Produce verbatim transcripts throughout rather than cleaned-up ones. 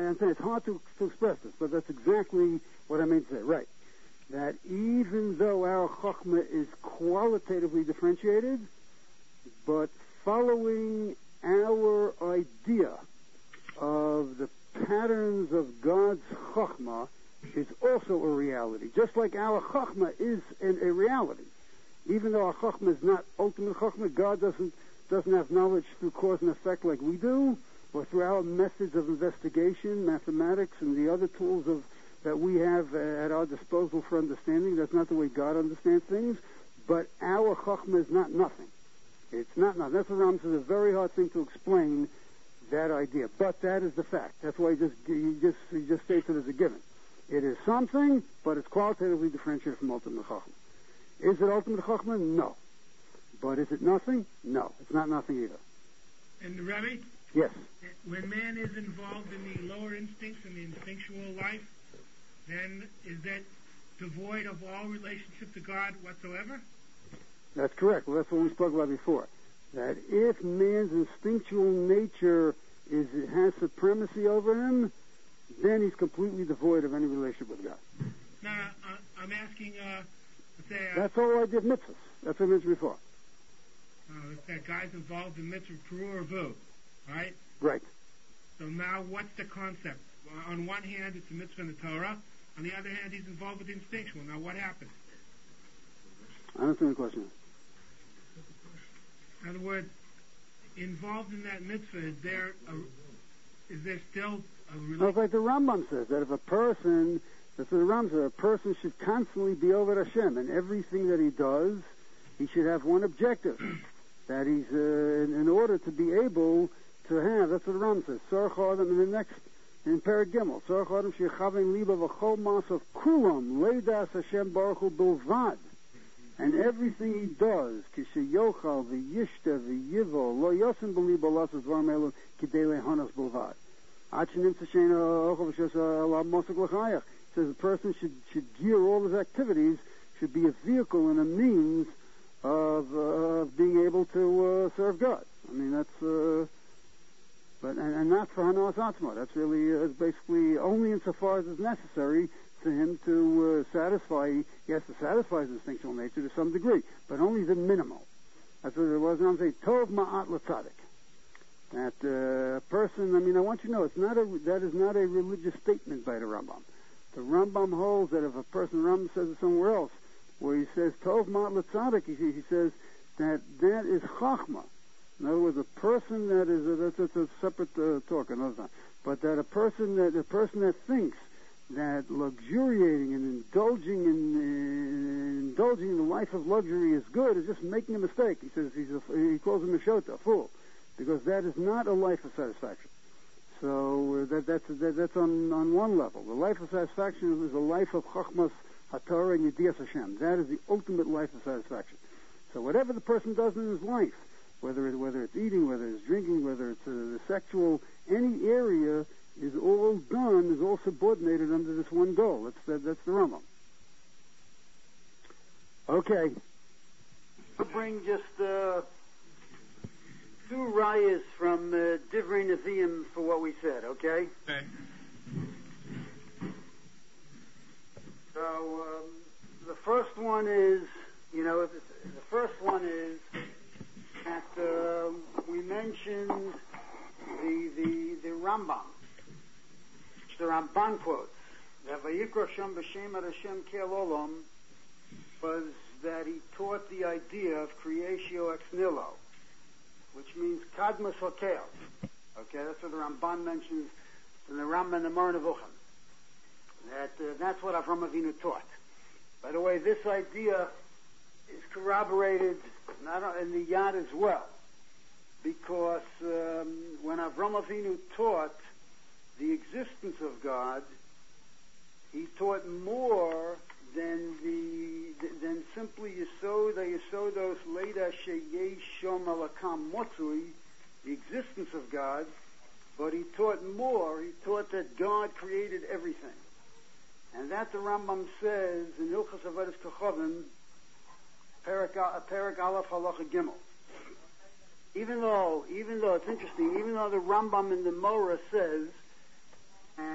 I'm saying it's hard to, to express this, but that's exactly what I mean to say. Right. That even though our Chokhmah is qualitatively differentiated, but following our idea of the patterns of God's Chokhmah is also a reality. Just like our Chokhmah is an, a reality. Even though our Chokhmah is not ultimate Chokhmah, God doesn't doesn't have knowledge through cause and effect like we do, or through our methods of investigation, mathematics, and the other tools of that we have uh, at our disposal for understanding. That's not the way God understands things. But our Chokhmah is not nothing. It's not nothing. That's what Ram says. It's a very hard thing to explain that idea. But that is the fact. That's why he just he just he just states it as a given. It is something, but it's qualitatively differentiated from ultimate Chokhmah. Is it ultimate Chokhmah? No. But is it nothing? No. It's not nothing either. And Rebbe? Yes. When man is involved in the lower instincts and the instinctual life, then is that devoid of all relationship to God whatsoever? That's correct. Well, that's what we spoke about before. That if man's instinctual nature is has supremacy over him, then he's completely devoid of any relationship with God. No, no, uh, I'm asking, uh, let's say... Uh, that's all I did mitzvahs. That's what I mentioned before. Uh, if that guy's involved in mitzvah peru or vu, right? Right. So now what's the concept? Uh, on one hand, it's a mitzvah in the Torah. On the other hand, he's involved with the instinctual. Now what happens? I don't understand the question. In other words, involved in that mitzvah, is there a, is there still a relationship? No, it's like the Rambam says, that if a person, that's what the Rambam says, a person should constantly be over Hashem, and everything that he does, he should have one objective, that he's, uh, in, in order to be able to have, that's what the Rambam says, Sorach Adam, in the next, in Perek Gimel, Sorach Adam shechavein liba v'chol mas of kulam, leidas Hashem Baruch Hu bilvad. And everything he does, kishayochal v'yishta v'yivo, lo yosim b'liba lasas dvarim elu kidei lehanas bilvad. Ad shenimtza sheina ochel v'shes alav mosek l'chayach. Says the person should, should gear all his activities, should be a vehicle and a means of, uh, of being able to uh, serve God. I mean, that's, uh, but, and, and not for Hanas Atzma. That's really, uh, basically only insofar as is necessary for him to uh, satisfy, he has to satisfy his instinctual nature to some degree, but only the minimal. That's what it was. And I'm saying, Tov Ma'at L'Tzadik. That uh, person, I mean, I want you to know, it's not a, that is not a religious statement by the Rambam. The Rambam holds that if a person, Rambam says it somewhere else, where he says, Tov Ma'at L'Tzadik, he, he says that that is Chachma. In other words, a person that is, a, that's, that's a separate uh, talk another time, but that a person that, a person that thinks that luxuriating and indulging in uh, indulging in the life of luxury is good is just making a mistake. He says he's a, he calls him a shota, a fool, because that is not a life of satisfaction. So uh, that that's that, that's on on one level. The life of satisfaction is a life of chachmas haTorah and yedias Hashem. That is the ultimate life of satisfaction. So whatever the person does in his life, whether it, whether it's eating, whether it's drinking, whether it's uh, the sexual, any area, is all done, is all subordinated under this one goal. That's that, that's the Rambam. Okay. We'll bring just uh, two rayas from uh, Divrei Nevi'im for what we said, okay? Okay. So um, the first one is, you know, the, the first one is that uh, we mentioned the the the Rambam. The Ramban quotes that Vayikra Hashem b'Shem ad Hashem Kel Olam was that he taught the idea of creatio ex nihilo, which means kadmas hakel. Okay, that's what the Ramban mentions in the Rambam and the Moreh Nevuchim. That uh, that's what Avraham Avinu taught. By the way, this idea is corroborated not in the Yad as well, because um, when Avraham Avinu taught the existence of God, he taught more than the than simply Yesod Yesodos Leida Sheyesh Shom Alakam Motzui, the existence of God, but he taught more. He taught that God created everything, and that the Rambam says in Hilchos Avodas Kochavim, Perek Aleph Halacha Gimel. Even though, even though it's interesting, even though the Rambam in the Moreh says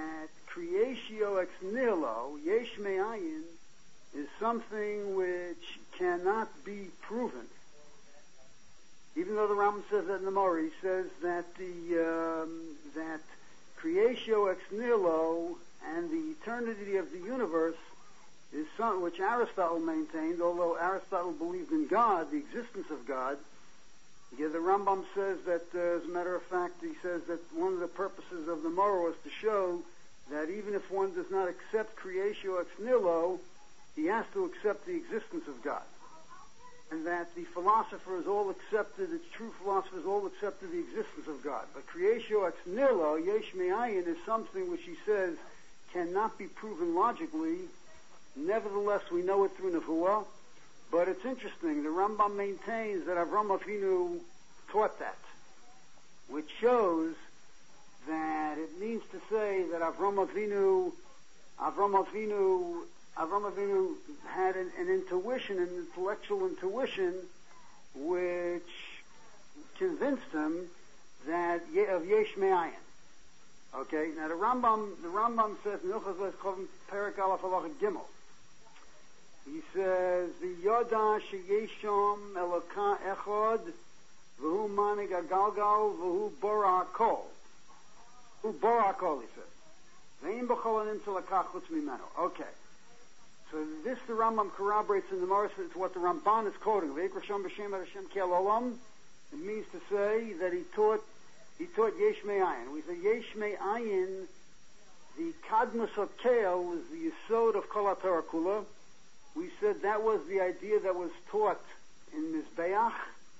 creatio ex nihilo, yesh me'ayin, is something which cannot be proven. Even though the Rambam says that in the Mori, he says that the um, that creatio ex nihilo and the eternity of the universe is something which Aristotle maintained, although Aristotle believed in God, the existence of God. Yeah, the Rambam says that, uh, as a matter of fact, he says that one of the purposes of the Mora was to show that even if one does not accept creatio ex nihilo, he has to accept the existence of God. And that the philosophers all accepted, the true philosophers all accepted the existence of God. But creatio ex nihilo, yesh me'ayin, is something which he says cannot be proven logically. Nevertheless, we know it through Nevuah. But it's interesting. The Rambam maintains that Avram Avinu taught that, which shows that it means to say that Avram Avinu, Avram Avinu, Avram Avinu had an, an intuition, an intellectual intuition, which convinced him that of Yesh Me'ayin. Okay. Now the Rambam, the Rambam says in Ilchos Chovim Perek Aleph Halacha Gimel. He says, "V'yoda sheyesham Eloka echad, v'hu manig agalgal, v'hu bora hakol." V'hu bora hakol, he says. V'im b'chol anim tzalakach chutz mimenu. Okay. So this the Rambam corroborates in the Maris. It's what the Ramban is quoting. V'ekrasham b'shem Hashem kel olam. It means to say that he taught he taught Yesh Me'ayin. We say Yesh Me'ayin. The kadmus hakel was the yesod of Kol HaTorah Kula. We said that was the idea that was taught in Mizbeach,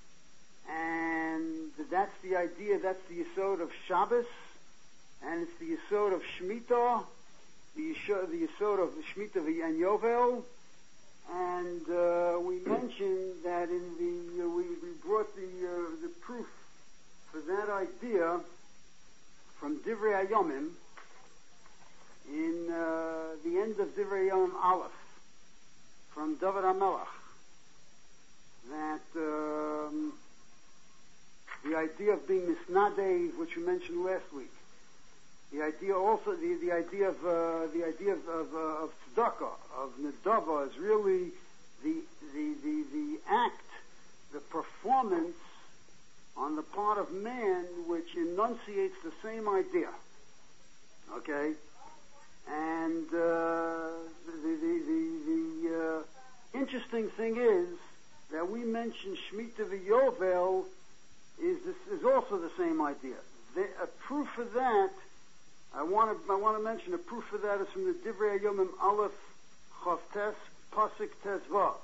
and that's the idea, that's the yesod of Shabbos, and it's the yesod of Shemitah, the yesod, the yesod of Shemitah and Yovel, and uh, we mentioned that in the, uh, we, we brought the, uh, the proof for that idea from Divrei Hayomim, in uh, the end of Divrei Hayomim Aleph, from David HaMelech, that um, the idea of being misnadev, which we mentioned last week, the idea also, the, the idea of uh, the idea of of, uh, of tzedakah, of nedava, is really the, the the the act, the performance on the part of man, which enunciates the same idea. Okay. And uh, the the the, the uh, interesting thing is that we mentioned Shemitah v'Yovel is this is also the same idea. The, a proof for that, I want to I want to mention a proof for that is from the Divrei Hayomim Aleph Chav Tes Pasuk Tes Vav.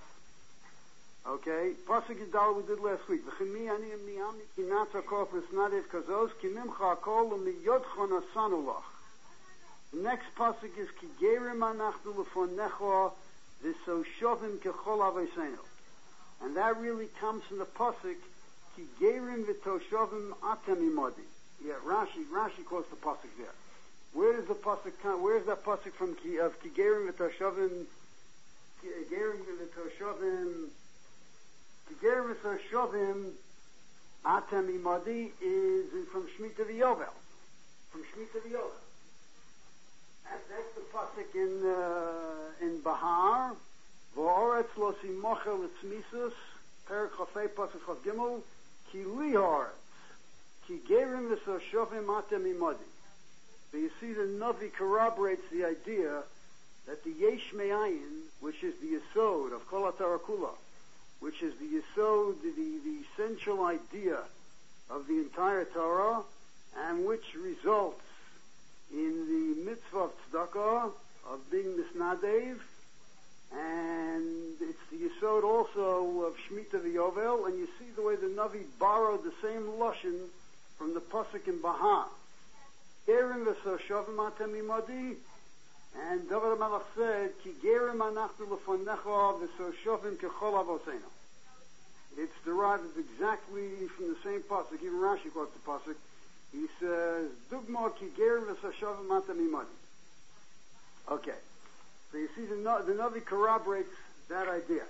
Okay, Pasuk Yidal we did last week. V'chimi ani miyami kinata kof esnadev kazos kimimcha akol umiyodcha nasanulach. The next pasuk is Kigerim anachnu lefonecho v'soshovim kechol avosenu, and that really comes from the pasuk Kigerim v'toshovim atem imodi. Yeah, Rashi Rashi quotes the pasuk there. Where does the pasuk come? Where is that pasuk from? Of Kigerim v'toshovim, Kigerim v'toshovim, Kigerim v'toshovim atem imodi is from Shemitah v'Yovel, from Shemitah v'Yovel. That's the pasuk in uh, in Bahar. V'oretz lo simochel etzmisus perik chafei pasuk chav gimel ki li haaretz ki gerim v'soshofim atem imodi. So you see, the Navi corroborates the idea that the Yesh Me'ayin, which is the yesod of Kol HaTorah Kula, which is the yesod, the, the essential idea of the entire Torah, and which results in the mitzvah of tzedakah, of being misnadev, and it's the yesod also of Shemitah v'Yovel, and you see the way the Navi borrowed the same lashon from the pasuk in Bahar. Gerim v'soshovim atem imodi, and David HaMelech said, Ki gerim anachnu lefonecha v'soshovim kechol avosenu. It's derived exactly from the same pasuk. Even Rashi quotes the pasuk. He says, Dugma ki gerim v'soshovim atem imodi. Okay. So you see, the, the Navi corroborates that idea.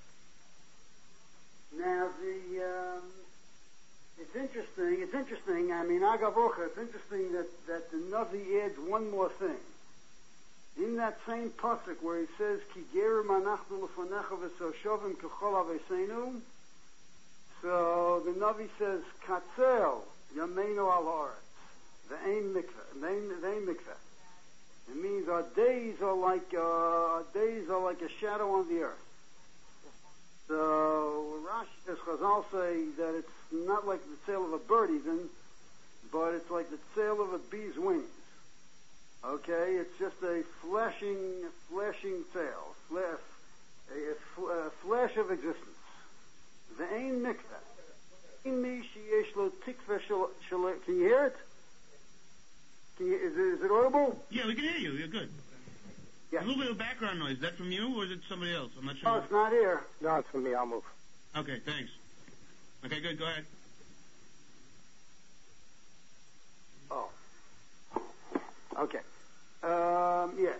Now, the um, it's interesting. It's interesting. I mean, Agavocha. It's interesting that, that the Navi adds one more thing. in that same pasuk where he says, Ki gerim anachnu lefanecha v'soshovim k'chol aveseinu, so the Navi says, Katzel yameinu al haaretz, v'ein mikveh, v'ein mikveh. It means our days are like uh, our days are like a shadow on the earth. So Rashi, as Chazal say, that it's not like the sail of a bird even, but it's like the sail of a bee's wings. Okay, it's just a flashing, flashing sail, flash, a, a, a flash of existence. Ve'ein mikveh. Can you hear it? Can you, is, it, is it audible? Yeah, we can hear you. You're good. Yeah. A little bit of background noise. Is that from you or is it somebody else? I'm not sure. No, it's not here. No, it's from me. I'll move. Okay, thanks. Okay, good. Go ahead. Oh. Okay. Um, yeah.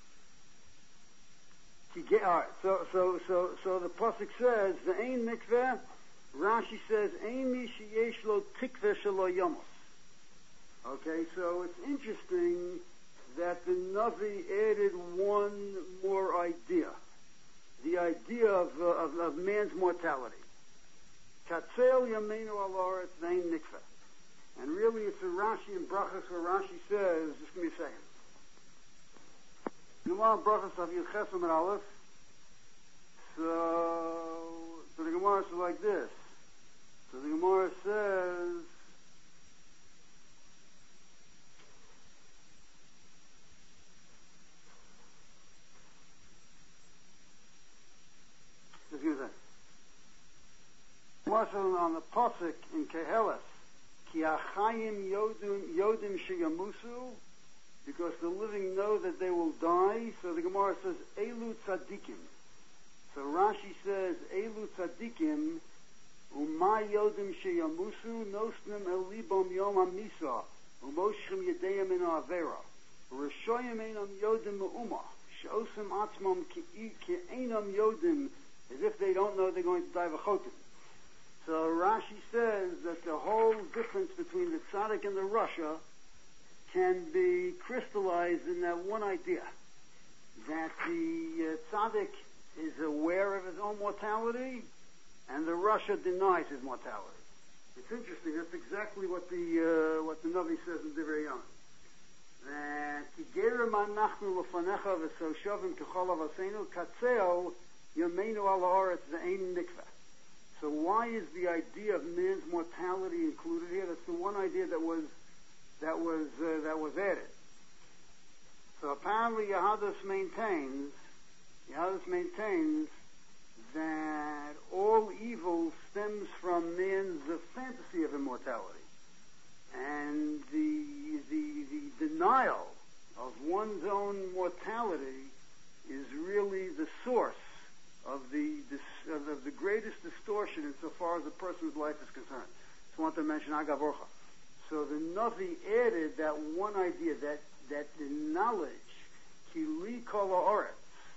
All right. So, so, so, so the pasuk says the ein mikveh. Rashi says ein mi sheyesh lo tikveh shelo yomos. Okay, so it's interesting that the Navi added one more idea, the idea of, uh, of, of man's mortality. Katzel yameinu al haaretz ve'ein mikveh. And really it's a Rashi in Brachas where Rashi says, just give me a second. Gemara in Brachas of Yud Ches Amud Aleph. So, so the Gemara says like this. So the Gemara says, just give me a second. On the Pasuk in Keheles, Ki achayim yodim, yodim sheyamusu, because the living know that they will die. So the Gemara says, Elu tzadikim. So Rashi says, Elu tzadikim, umay yodim sheyamusu, nosnim elibom yom hamisa, umoshchem yedeyam in avera, rishoyim einam yodim me'uma, she'osim atzmam ki einam yodim, as if they don't know they're going to die v'chotim. So Rashi says that the whole difference between the tzaddik and the rasha can be crystallized in that one idea, that the uh, tzaddik is aware of his own mortality and the rasha denies his mortality. It's interesting. That's exactly what the uh, what the Navi says in Divrei Yom. That kigerim anachnu lefanecha v'soshovim k'chol avaseinu katzeo yameinu al haaretz ve'ein mikveh. So why is the idea of man's mortality included here? That's the one idea that was that was uh, that was added. So apparently Yahadus maintains Yahadus maintains that all evil stems from man's uh, fantasy of immortality, and the, the the denial of one's own mortality is really the source of the of the, the greatest distortion insofar as a person's life is concerned. Just want to mention Agav Orcha. So the Navi added that one idea, that that the knowledge, Kili Kol Haaretz,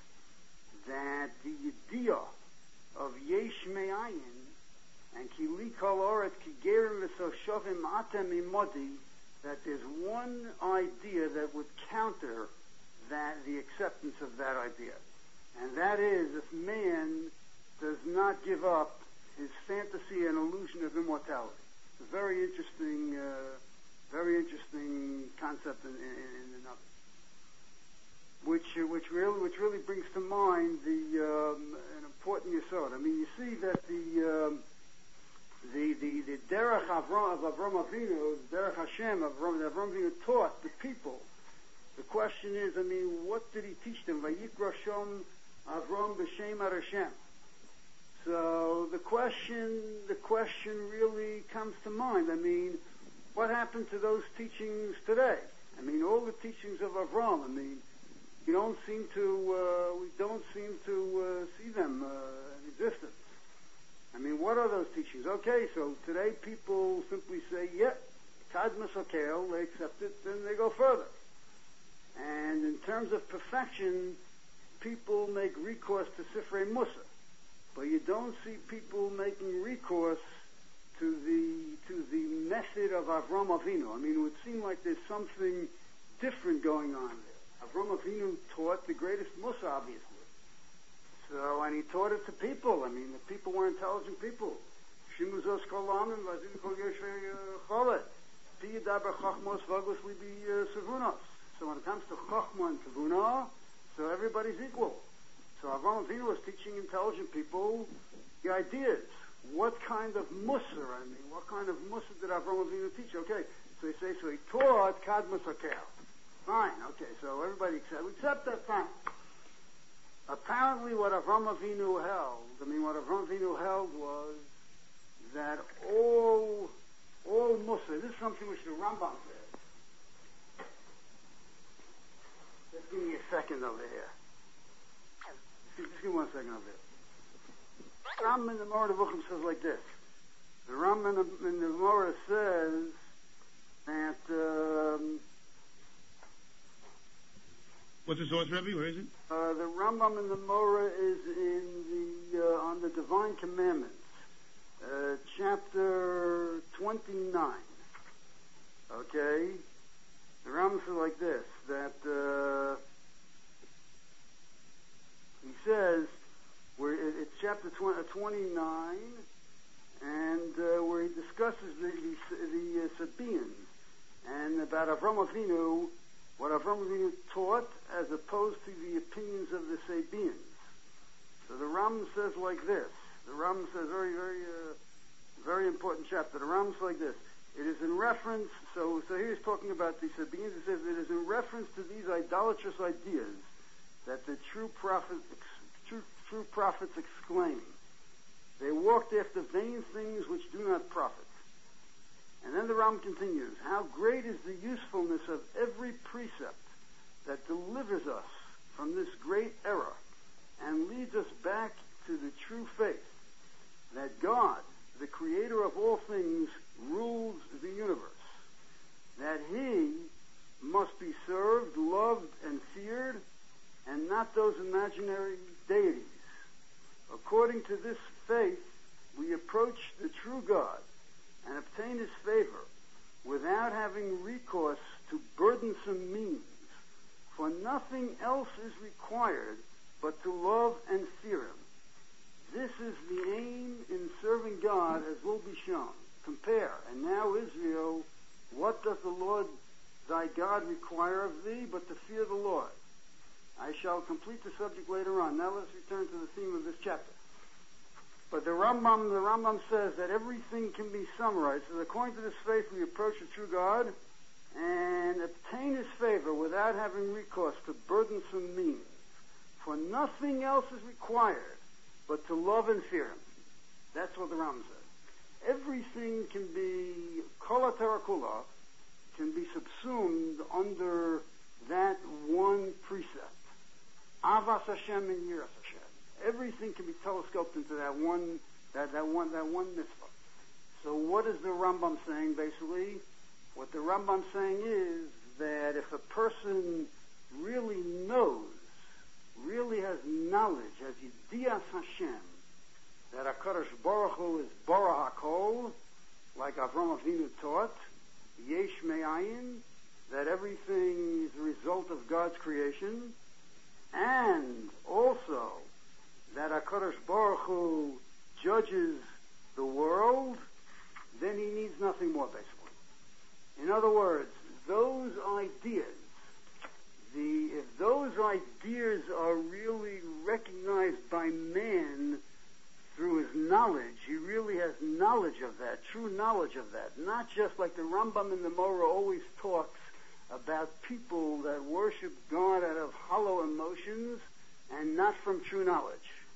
that the idea of Yesh Me'ayin and Kili Kol Haaretz Kigerim V'Soshovim Atem Imodi, that there's one idea that would counter that the acceptance of that idea. And that is, if man does not give up his fantasy and illusion of immortality. It's a very interesting, uh, very interesting concept in, in, in the Navi, which uh, which really which really brings to mind the um, an important yesod. I mean, you see that the um, the the the derech Avram, of Avram Avinu, the derech Hashem of Avram, Avram Avinu taught the people. The question is, I mean, what did he teach them? Vayikra Shom Avram b'Shem Hashem. So the question, the question really comes to mind. I mean, what happened to those teachings today? I mean, all the teachings of Avram. I mean, you don't seem to, uh, we don't seem to uh, see them uh, in existence. I mean, what are those teachings? Okay, so today people simply say, "Yep, Kadmas Okel," they accept it, then they go further. And in terms of perfection, people make recourse to Sifrei Musa. But you don't see people making recourse to the to the method of Avram Avinu. I mean, it would seem like there's something different going on there. Avraham Avinu taught the greatest mussar, obviously. So, and he taught it to people. I mean, the people were intelligent people. Shimuzos kolamim vazim kol yeshvei cholet. Piyidaber chachmos vagos libi savunos. So when it comes to chachma and savuna, so everybody's equal. So Avraham Avinu was teaching intelligent people the ideas. What kind of mussar, I mean, what kind of mussar did Avraham Avinu teach? Okay, so he says, so he taught kadmus hakel. Fine, okay, so everybody accept, accept that, fine. Apparently what Avraham Avinu held, I mean, what Avraham Avinu held was that all, all mussar, this is something which the Rambam said. Just give me a second over here. Just give me one second over here. The Rambam in the Moreh Nevuchim says like this. The Rambam in the, in the Moreh says that... Um, What's the source, Rebbe? Where is it? Uh, the Rambam in the Moreh is in the uh, on the Divine Commandments, uh, chapter twenty-nine. Okay, the Rambam says like this: that uh, he says, where it, it's chapter twenty-nine, and uh, where he discusses the the, the uh, Sabaeans and about Avraham Avinu. What Avraham Avinu taught as opposed to the opinions of the Sabaeans. So the Rambam says like this. The Rambam says very, very, uh, very important chapter. The Rambam says like this. It is in reference, so, so here he's talking about the Sabaeans. He says it is in reference to these idolatrous ideas that the true prophets, true, true prophets exclaim. They walked after vain things which do not profit. And then the Ram continues, how great is the usefulness of every precept that delivers us from this great error and leads us back to the true faith, that God, the creator of all things, rules the universe, that he must be served, loved, and feared, and not those imaginary deities. According to this faith, we approach the true God and obtain his favor without having recourse to burdensome means, for nothing else is required but to love and fear him. This is the aim in serving God, as will be shown. Compare, and now Israel, what doth the Lord thy God require of thee but to fear the Lord? I shall complete the subject later on. Now let's return to the theme of this chapter. But the Rambam, the Rambam says that everything can be summarized. So according to this faith, we approach the true God and obtain his favor without having recourse to burdensome means. For nothing else is required but to love and fear him. That's what the Rambam says. Everything can be, kol ha-Torah can be subsumed under that one precept. Avas Hashem and Yiras Hashem. Everything can be telescoped into that one, that, that one, that one mitzvah. So what is the Rambam saying, basically? What the Rambam saying is that if a person really knows, really has knowledge, has Yedias Hashem, that HaKadosh Baruch Hu is Bara HaKol, like Avraham Avinu taught, Yesh Me'ayin, that everything is the result of God's creation, and also that HaKadosh Baruch Hu judges the world, then he needs nothing more, basically. In other words, those ideas, the if those ideas are really recognized by man through his knowledge, he really has knowledge of that, true knowledge of that, not just like the Rambam in the Moreh always talks about people that worship God out of hollow emotions and not from true knowledge.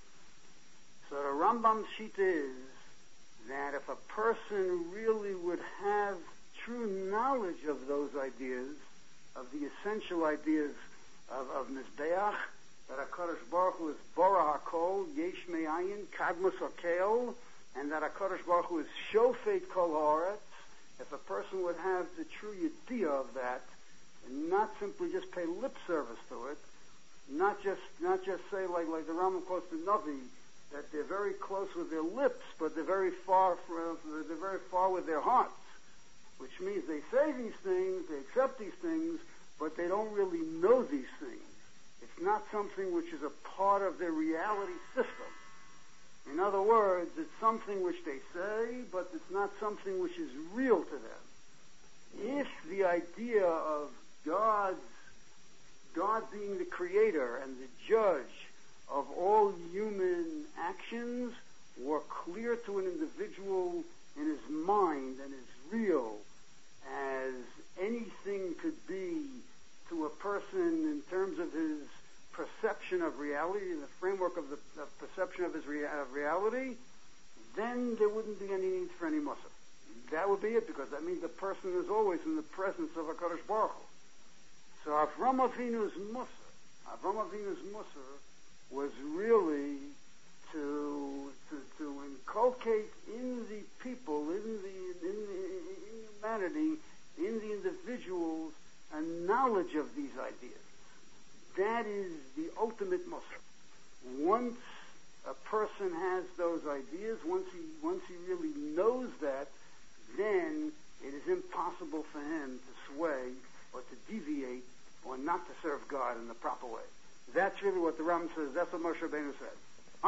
So the Rambam's shita is that if a person really would have true knowledge of those ideas, of the essential ideas of, of Mizbeach, that HaKadosh Baruch Hu is Bara HaKol, Yesh Me'ayin, Kadmus HaKel, and that HaKadosh Baruch Hu is Shofet Kol Haaretz, if a person would have the true idea of that, and not simply just pay lip service to it, not just not just say like like the Rambam quotes the Navi, that they're very close with their lips, but they're very far from, they're very far with their hearts, which means they say these things, they accept these things, but they don't really know these things. It's not something which is a part of their reality system. In other words, it's something which they say, but it's not something which is real to them. If the idea of God's, God being the creator and the judge of all human actions were clear to an individual in his mind and is real as anything could be to a person in terms of his perception of reality, in the framework of the of perception of his rea- of reality, then there wouldn't be any need for any Musar. That would be it, because that means the person is always in the presence of HaKadosh Baruch Hu. So Avram Avinu's Musar, Avram Avinu's Musar was really to, to to inculcate in the people, in the in, the, in humanity, in the individuals, a knowledge of these ideas. That is the ultimate Musar. Once a person has those ideas, once he once he really knows that, then it is impossible for him to sway or to deviate or not to serve God in the proper way. That's really what the Rambam says. That's what Moshe Rabbeinu said.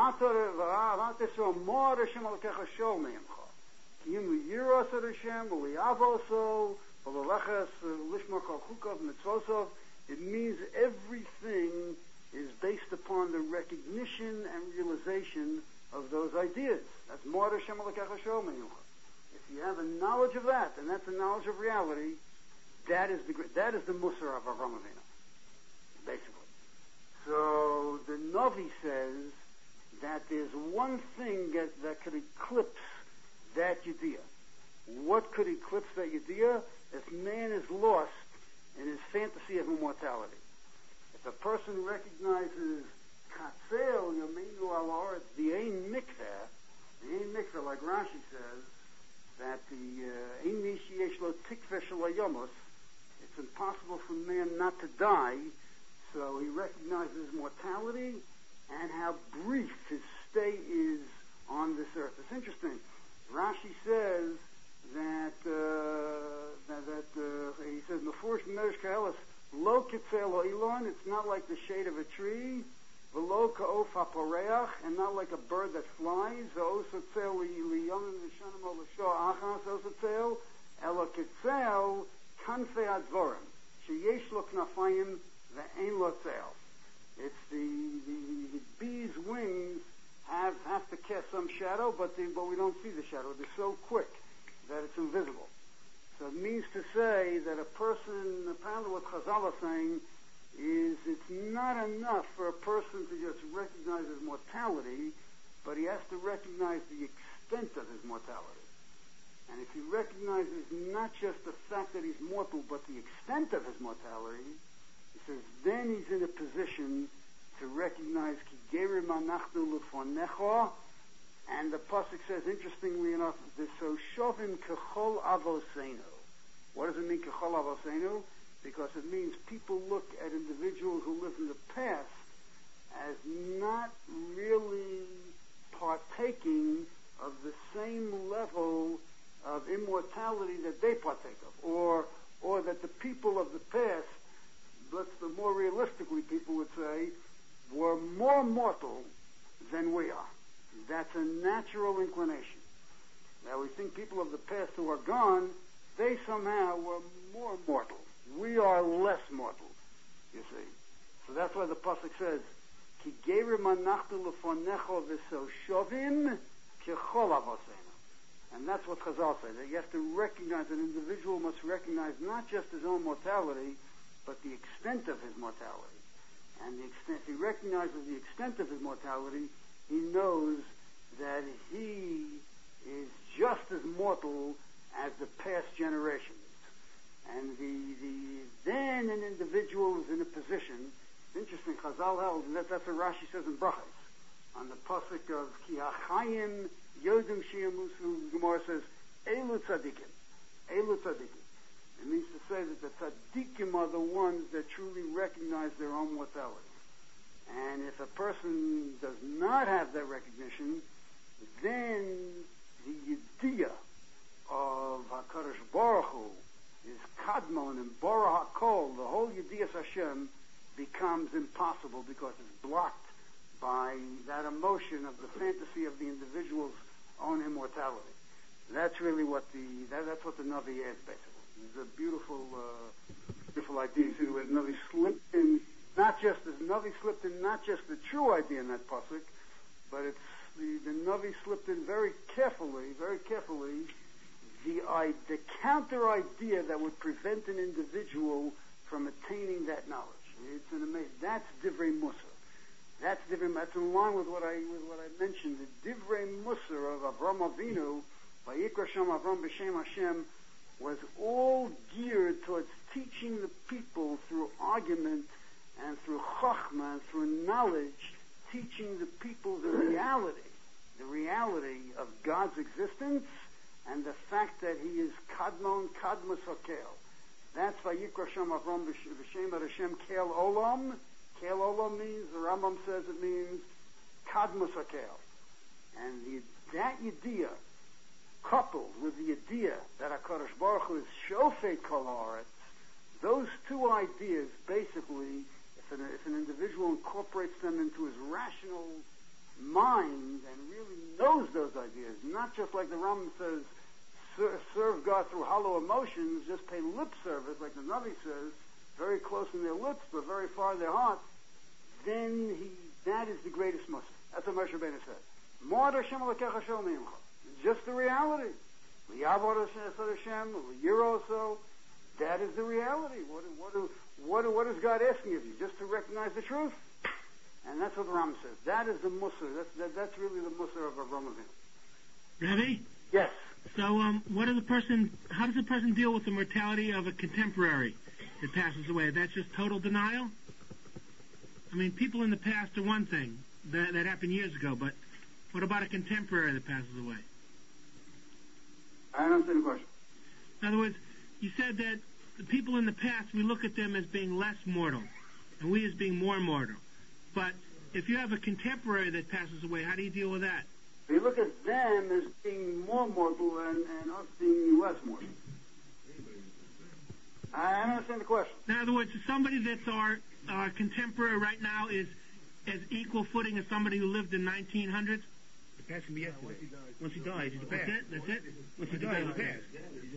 It means everything is based upon the recognition and realization of those ideas. That's more Hashem Elokecha Shomim. If you have a knowledge of that, and that's a knowledge of reality, that is the that is the Musar of Avram Avinu, basically. So the Navi says that there's one thing that, that could eclipse that idea. What could eclipse that idea? If man is lost in his fantasy of immortality. If a person recognizes Katzel Yominu Alor, it's the Ein Mikveh, the Ein Mikveh, like Rashi says, that the Ein Mishi Yesh Lo Tikveh Shel Hayomos, it's impossible for man not to die, so he recognizes mortality and how brief his stay is on this earth. It's interesting. Rashi says that uh, that, that uh, he says Mefurish Medrash Kaelis Lo Kitzel Lo Ilon. It's not like the shade of a tree. V'lo Ka'of HaPoreach, and not like a bird that flies. V'osotzel Liyonim V'shanim O L'Sho Achas Osotzel Elo Kitzel Kanfei Advorim Sheyesh Lo Knafayim Ve'ein Lo Tzel. It's the, the the bee's wings have have to cast some shadow, but they, but we don't see the shadow. They're so quick that it's invisible. So it means to say that a person, apparently what Chazal is saying, is it's not enough for a person to just recognize his mortality, but he has to recognize the extent of his mortality. And if he recognizes not just the fact that he's mortal, but the extent of his mortality, he says, then he's in a position to recognize Ki Gerim Anachnu Lefonecha. And the pasuk says, interestingly enough, this so Shovim Kechol Avosenu. What does it mean, Kechol Avosenu? Because it means people look at individuals who lived in the past as not really partaking of the same level of immortality that they partake of, or or that the people of the past, let's the more realistically people would say, were more mortal than we are. That's a natural inclination. Now we think people of the past who are gone, they somehow were more mortal. We are less mortal, you see. So that's why the pasuk says, Ki gerim anachnu lefonecha v'so shovim kechol avosenu. And that's what Chazal says. That you have to recognize, an individual must recognize not just his own mortality, but the extent of his mortality. And the extent, if he recognizes the extent of his mortality, he knows that he is just as mortal as the past generations. And the, the then an individual is in a position, interesting, Chazal held, and that, that's what Rashi says in Brachos, on the pasuk of Ki Hachayim Yodim Shiyamusu, Gemara says, Elu Tzadikim, Elu Tzadikim. It means to say that the Tzadikim are the ones that truly recognize their own mortality. And if a person does not have that recognition, then the idea of HaKadosh Baruch Hu is kadmon and bora hakol, the whole Yediyas Hashem becomes impossible because it's blocked by that emotion of the fantasy of the individual's own immortality. That's really what the that, that's what the Navi is basically. It's a beautiful, uh, beautiful idea. See the way the Navi slipped in, not just the Navi slipped in, not just the true idea in that pasuk, but it's the, the Navi slipped in very carefully, very carefully, the I, the counter idea that would prevent an individual from attaining that knowledge. It's an amazing. That's Divrei Musa. That's Divrei. That's in line with what I with what I mentioned. The Divrei Musa of Avram Avinu, by Yikra Shem Avram B'Shem Hashem, was all geared towards teaching the people through argument and through chachma and through knowledge, teaching the people the reality, the reality of God's existence and the fact that He is Kadmon Kadmus Hakel. That's why Yikra Shem Avram B'Shem Hashem Kel Olam. Kel Olam means, the Rambam says it means Kadmus Hakel. And the, that idea, coupled with the idea that HaKadosh Baruch Hu is Shofet Kol Haaretz, those two ideas basically, if an, if an individual incorporates them into his rational mind and really knows those ideas, not just like the Rambam says, serve God through hollow emotions, just pay lip service, like the Navi says, very close in their lips, but very far in their heart, then he, that is the greatest Musa. That's what Moshe Rabbeinu said. Ma'ad Hashem Elokecha Shel Meimcha. Just the reality. Liyavod Hashem, liyiro so. That is the reality. What, what, what, what is God asking of you? Just to recognize the truth? And that's what the Ram says. That is the Musa. That's, that, that's really the Musa of Avram Avinu. Rabbi? Yes. So, um, what does a person? How does a person deal with the mortality of a contemporary that passes away? That's just total denial. I mean, people in the past are one thing that that happened years ago, but what about a contemporary that passes away? I don't understand the question. In other words, you said that the people in the past, we look at them as being less mortal, and we as being more mortal. But if you have a contemporary that passes away, how do you deal with that? We look at them as being more mortal and, and us being less mortal. I don't understand the question. In other words, somebody that's our, our contemporary right now is as equal footing as somebody who lived in nineteen hundreds? The past can be yesterday. Once he dies, he's the past. That's it? That's it? Once he dies, he's the past.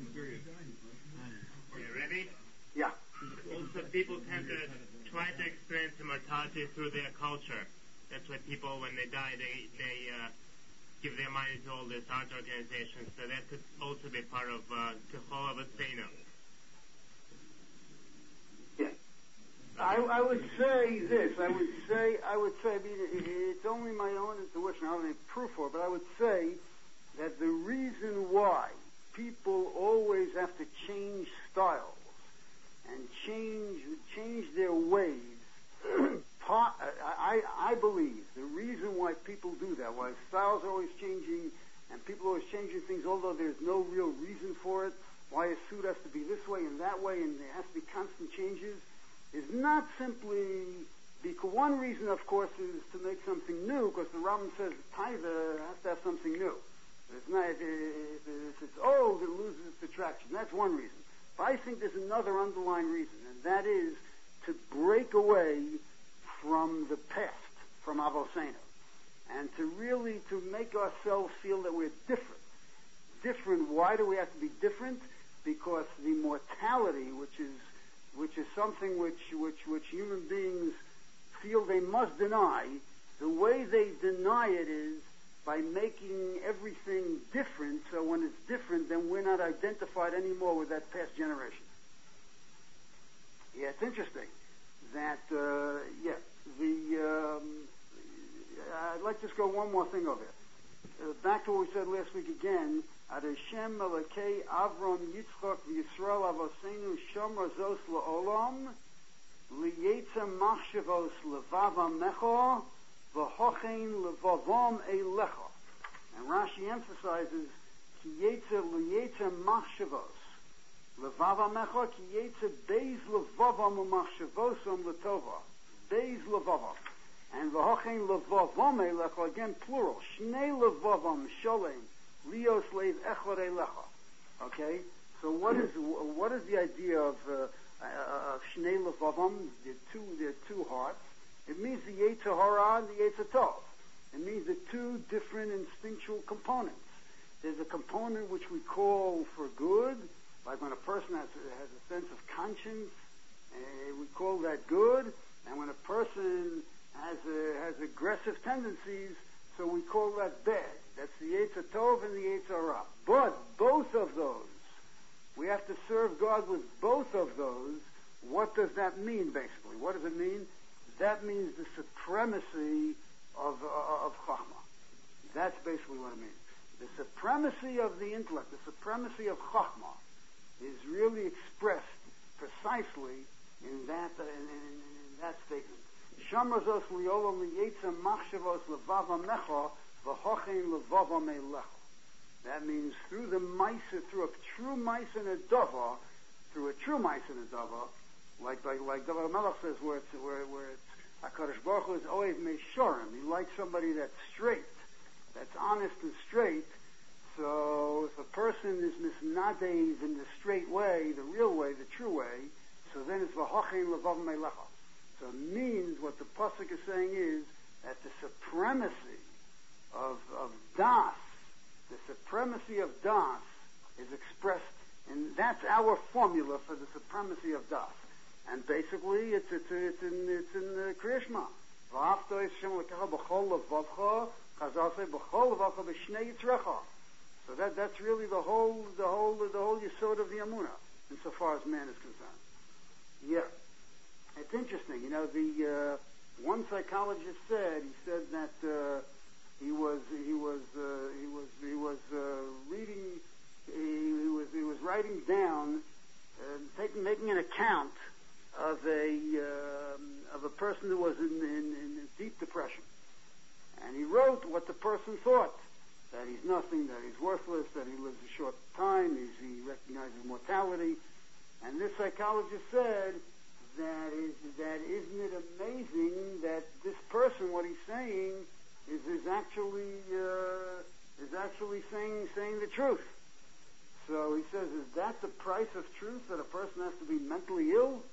Yeah, Rebbe? Yeah. Also, people tend to try to experience immortality through their culture. That's why people, when they die, they they uh, give their money to all these art organizations. So that could also be part of Kechol Avotzeinu. Yeah. I, I would say this. I would say, I would say, I mean, it's only my own intuition. I don't have any proof for it, but I would say that the reason why people always have to change styles and change change their ways, part, I, I believe the reason why people do that, why styles are always changing and people are always changing things, although there's no real reason for it, why a suit has to be this way and that way and there has to be constant changes, is not simply because one reason, of course, is to make something new, because the Rambam says Taiva has to have something new. It's not, if it's old, it loses its attraction. That's one reason. But I think there's another underlying reason, and that is to break away from the past, from Avoseinu, and to really to make ourselves feel that we're different. Different. Why do we have to be different? Because the mortality, which is which is something which which which human beings feel they must deny, the way they deny it is by making everything different, so when it's different, then we're not identified anymore with that past generation. Yeah, it's interesting that, uh, yeah, the, um, I'd like to just go one more thing over here. Uh, back to what we said last week again, Ad Hashem Melekei Avram Yitzchak Yisrael Avoseinu Shomer Zos La'olam Liyetza Machshavos Levava Mecho V'hochein levavom eilecha. And Rashi emphasizes ki yetze liyetze machshavos levava mecha ki yetze beis levavam umachshavosom letova beis levavam and v'hochein levavom eilecha, again plural, shnei levavam sholem lios leiv echor eilecha. Okay, So what is what is the idea of uh, uh, of Shnei Levavam? The two, the two hearts. It means the Yetzer Hara and the Yetzer Tov. It means the two different instinctual components. There's a component which we call for good, like when a person has a, has a sense of conscience, uh, we call that good. And when a person has a, has aggressive tendencies, so we call that bad. That's the Yetzer Tov and the Yetzer Hara. But both of those, we have to serve God with both of those. What does that mean, basically? What does it mean? That means the supremacy of, uh, of Chachma. That's basically what it means. The supremacy of the intellect, the supremacy of Chachma, is really expressed precisely in that uh, in, in, in that statement. Shamrazos liolam liyetza machshavos levavam necha v'hochein levavam elecha. That means through the Maisa, through a true Maisa and a Dava, through a true Maisa and a Dava, like like like David Melech says, where it's where where it's HaKadosh Baruch Hu is always Meshorim. He likes somebody that's straight, that's honest and straight. So if a person is misnadev in the straight way, the real way, the true way, so then it's v'hochein levav melecha. So it means what the pasuk is saying is that the supremacy of of das, the supremacy of das, is expressed, and that's our formula for the supremacy of das. And basically, it's it's it's in it's in the Kriya Shema. V'afto Hashem l'kecha b'chol levavcha, chazasei b'chol levavcha b'shnei yitzrecha. So that that's really the whole the whole the whole yesod of the Amunah, insofar as man is concerned. Yeah, it's interesting. You know, the uh, one psychologist said he said that uh, he was he was uh, he was he was uh, reading he, he was he was writing down uh, taking making an account of a uh, of a person who was in, in, in deep depression, and he wrote what the person thought. That he's nothing, that he's worthless, that he lives a short time, he's, he recognizes mortality. And this psychologist said that is that isn't it amazing that this person, what he's saying, is is actually uh, is actually saying saying the truth. So he says, is that the price of truth, that a person has to be mentally ill?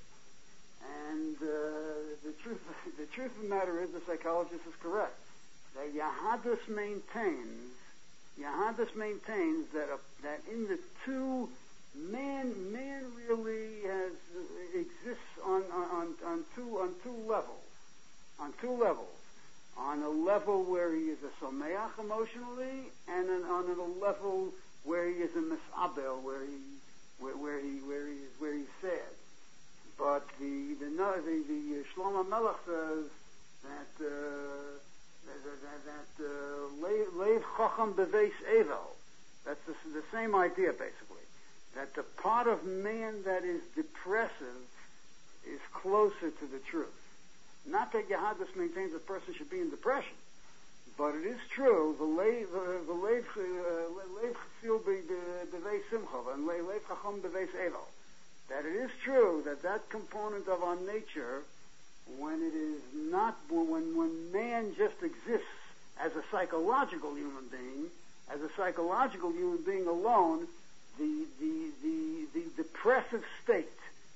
And uh, the truth the truth of the matter is, the psychologist is correct. That Yahadus maintains Yahadus maintains that a, that in the two, man man really has uh, exists on, on on two on two levels, on two levels, on a level where he is a someach emotionally, and an, on a level where he is a misabel, where he where, where he where he is where he's sad. But the the the, the Shlomo Melech says that. Uh, That, that uh, leiv chacham beveis evel. That's the, the same idea, basically. That the part of man that is depressive is closer to the truth. Not that Yahadus maintains a person should be in depression, but it is true. The leiv the leiv leiv chsil beveis simcha and leiv chacham beveis evel. That it is true that that component of our nature, when it is not, when when man just exists as a psychological human being, as a psychological human being alone, the the the, the depressive state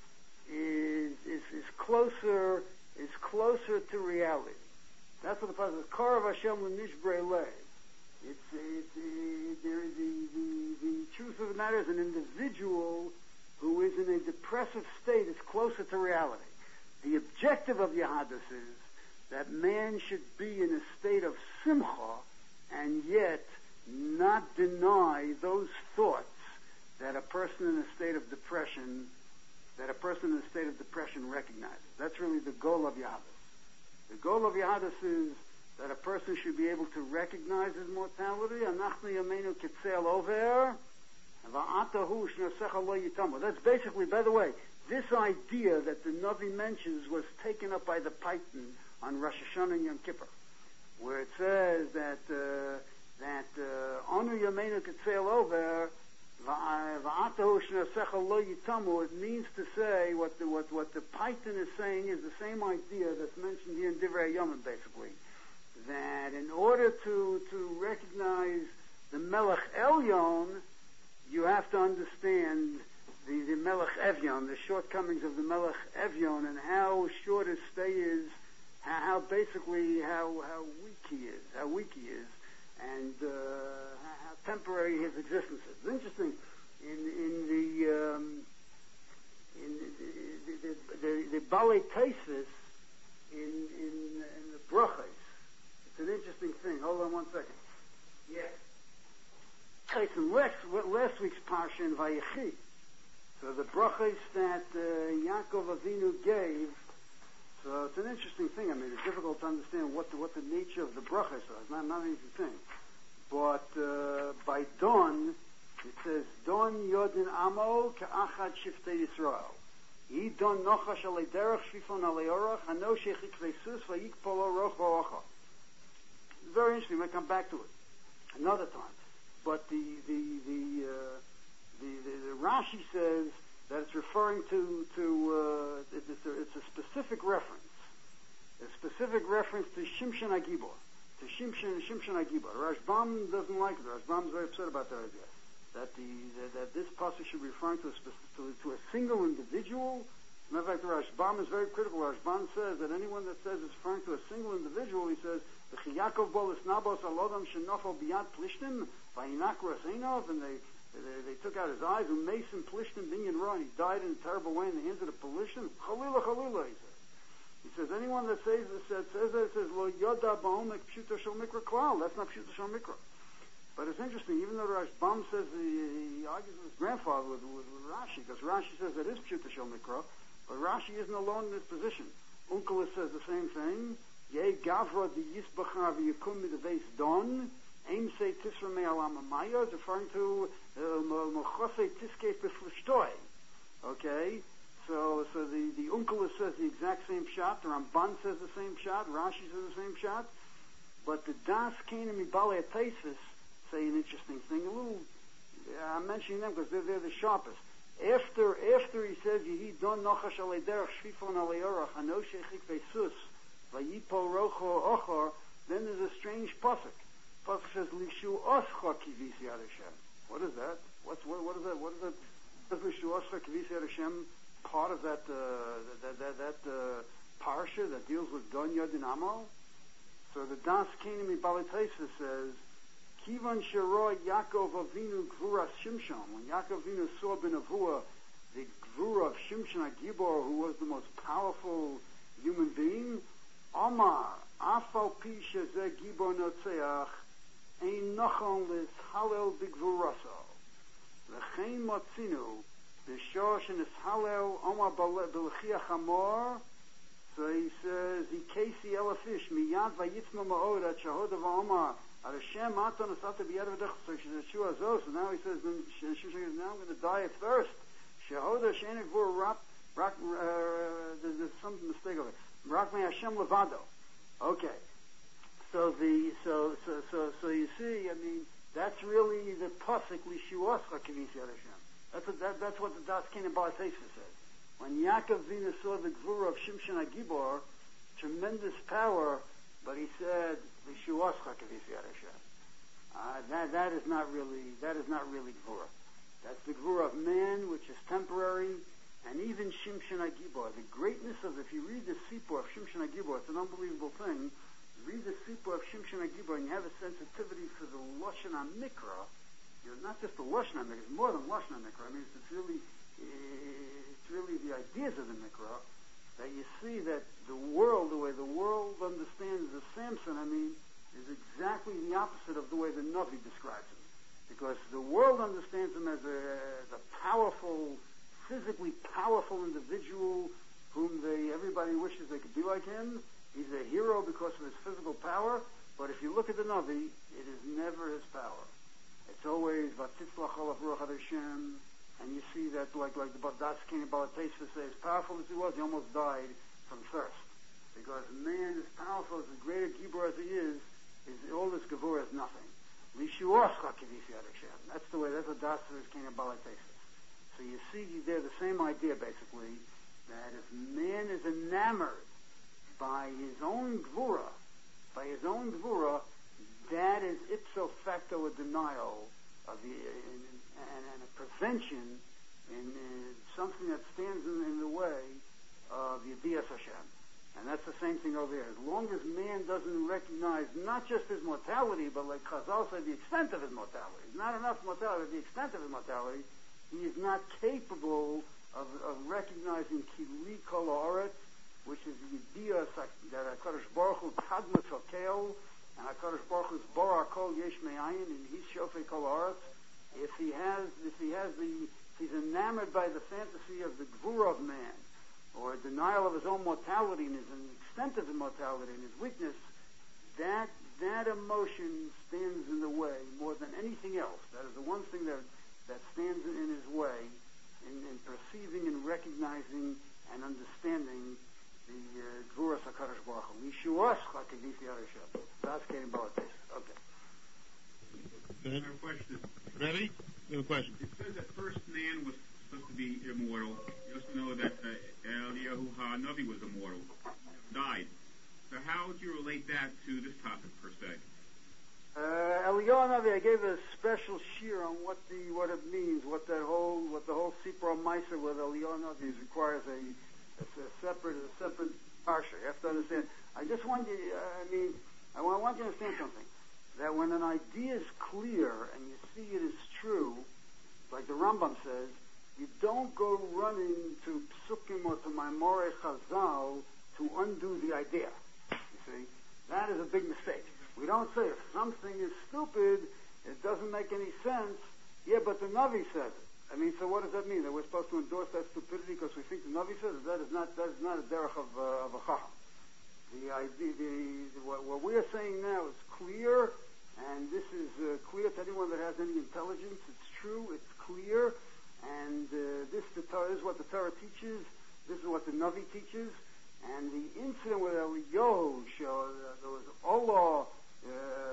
is, is is closer is closer to reality. That's what the pasuk says. Karav Hashem l'nishbrei lev. It's it's it, there is the, the the truth of the matter is an individual who is in a depressive state is closer to reality. The objective of Yahadus is that man should be in a state of simcha and yet not deny those thoughts that a person in a state of depression, that a person in a state of depression recognizes. That's really the goal of Yahadus. The goal of Yahadus is that a person should be able to recognize his mortality. Anachnu yameinu kitzel over, va'atahu shnasecha lo yitamu. That's basically, by the way, this idea that the Navi mentions was taken up by the Python on Rosh Hashanah and Yom Kippur, where it says that uh, that Anu Yameinu Ketzel Over Va'atahu Shnasecha Lo Yitamu. It means to say what the what what the Python is saying is the same idea that's mentioned here in Divrei Yomim, basically, that in order to to recognize the Melech Elyon, you have to understand the, the Melech Evyon, the shortcomings of the Melech Evyon, and how short his stay is, how, how basically how how weak he is, how weak he is, and uh, how temporary his existence is. It's interesting in in the um, in the the, the, the Balei Taisis in in in the Brachos. It's an interesting thing. Hold on one second. Yes. Okay, so last, last week's parsha in Vayechi. So the brachos that uh, Yaakov Avinu gave. So it's an interesting thing. I mean, it's difficult to understand what the, what the nature of the brachos are. It's not, not an easy thing. But uh, by dawn, it says, Don Yodin Amo Ka'achad Shiftei Yisrael. Yi Don Nochash Alei Derech Shvifon Alei Orach Hano Shechik Veisus Vayik Polo Roch V'Ocha. Very interesting. We'll come back to it another time. But the the the, uh, the, the the Rashi says that it's referring to to uh, it's, a, it's a specific reference, a specific reference to Shimshon HaGibor, to Shimshon Shimshon HaGibor. Rashbam doesn't like it. Rashbam is very upset about that idea. That the that, that this passage should be referring to a specific, to, to a single individual. As a matter of fact, the Rashbam is very critical. Rashbam says that anyone that says it's referring to a single individual, he says, Yaakov bolis nabos alodam shenofel biyad plishtim vayinakru aseinov, and they, they they took out his eyes, and mason plishtim binyan ra, and he died in a terrible way in the hands of the plishtim. Chalila chalila, he says. He says anyone that says that says that says lo yoda ba'omek pshuto shel mikra klal. That's not pshuto shel mikra. But it's interesting, even though Rashbam says he, he argues with his grandfather with, with, with Rashi, because Rashi says that is pshuto shel mikra, but Rashi isn't alone in this position. Unkelis says the same thing. Ye gavra di yisbachar v'yikum midaveis don, aim say tisra me'alam amaya, is referring to mochosei tiskei b'flishtoi. Okay? So so the, the Unkelis says the exact same shot, the Ramban says the same shot, Rashi says the same shot, but the Das Kanim Ibalei Taisis say an interesting thing. A little, uh, I'm mentioning them because they're, they're the sharpest. After after he says, Yehi don nochash alei derech shvifon alei orach, hano shechik veisus, vayipo rocho ochor, then there's a strange pasuk. Pasuk says, Lishu oscha kivisi ad Hashem. What is that? What's, what, what is that? What is that? Is Lishu oscha kivisi ad Hashem part of that, uh, that, that, that uh, parsha that deals with Don Yodin Amo? So the Das Kanim Ibalei Taisis says, Kivan Shero Yaakov Avinu Gvuras Shimshon. When Yaakov Avinu saw Benavua the Gvura of Shimshon HaGibor, who was the most powerful human being, Amar Afal Pi Shezeh Gibor Notzeach Ein Nochon Liz Halel B'Gvuraso L'chein Motzinu B'Shor Shenis Halel Omar B'Lechiach Hamor. So he says, he Casey Elafish Miyad Vayitzma Ma'od At Shahoda V'Omar Ad Hashem Aton Asata B'Yad V'Dech. So Yeshua Zos. So now he says, now I'm going to die of thirst. Shahoda She'enek V'Ur Rap Rak. There's some mistake of it. Rak Me Hashem Levado. Okay. So the so so so so you see, I mean, that's really the pasuk Lishuoscha Kivisi Ad Hashem. That's what that, that's what the Das Kanim Ibalei Taisis says. When Yaakov Avinu saw the Gvura of Shimshon HaGibor, tremendous power, but he said, "Lishuoscha kivisi ad Hashem." Uh, that that is not really that is not really Gvura. That's the Gvura of man, which is temporary, and even Shimshon HaGibor. The greatness of, if you read the Sipur of Shimshon HaGibor, it's an unbelievable thing. Read the Sipur of Shimshon HaGibor, and you have a sensitivity for the Lashon HaMikra. You know, not just the Lashon HaMikra; it's more than Lashon HaMikra. I mean, it's, it's really it's really the ideas of the Mikra, that you see that the world, the way the world understands the Samson, I mean, is exactly the opposite of the way the Navi describes him. Because the world understands him as a, as a powerful, physically powerful individual whom they, everybody wishes they could be like him. He's a hero because of his physical power, but if you look at the Navi, it is never his power. It's always Vatitzlach Olav Ruach Ad Hashem. And you see that, like like the Das Kanim Ibalei Taisis says, as powerful as he was, he almost died from thirst. Because man, as powerful, as the greater Gibor as he is, is all this Gevurah is nothing. Lishuoscha kivisi ad Hashem. That's the way, that's what Das Kanim Ibalei Taisis. So you see there the same idea, basically, that if man is enamored by his own Gevurah, by his own Gevurah, that is ipso facto a denial of the, and, and a prevention in, in something that stands in, in the way of Yedias Hashem. And that's the same thing over here. As long as man doesn't recognize not just his mortality, but like Chazal said, the extent of his mortality. It's not enough mortality, the extent of his mortality. He is not capable of, of recognizing Kili Kol Haaretz, which is the idea that HaKadosh Baruch Hu Tadmus HaKel, and HaKadosh Baruch Hu's Bara Kol Yesh Me'ayin, and he's Shofei Kol Haaretz. If he has, if he has the, if he's enamored by the fantasy of the Gvura of man, or a denial of his own mortality and his and the extent of his mortality and his weakness, that that emotion stands in the way more than anything else. That is the one thing that that stands in his way in, in perceiving and recognizing and understanding the Gvuras HaKadosh Baruch Hu. Yeshuas Chakavisi Arishab. That's getting about this. Okay. I have a question. Ready? You have a question. It says that first man was supposed to be immortal. You also know that uh, Eliyahu HaNavi was immortal, died. So how would you relate that to this topic per se? Uh, Eliyahu HaNavi, I gave a special shir on what the what it means, what that whole what the whole Sipra Maisa with Eliyahu HaNavi requires a, a, a separate a separate parsha. You have to understand. I just want you. Uh, I mean, I want, I want you to understand something. That when an idea is clear and you see it is true, like the Rambam says, you don't go running to Psukim or to Maimorei Chazal to undo the idea. You see? That is a big mistake. We don't say if something is stupid, it doesn't make any sense. Yeah, but the Navi says it. I mean, so what does that mean? That we're supposed to endorse that stupidity because we think the Navi says it? That is not, that is not a derech of, uh, of a chacham. The idea, the, the, what, what we are saying now is clear, and this is uh, clear to anyone that has any intelligence. It's true, it's clear, and uh, this, the Torah, this is what the Torah teaches. This is what the Navi teaches. And the incident with Eliyahu, uh, there was Allah, uh,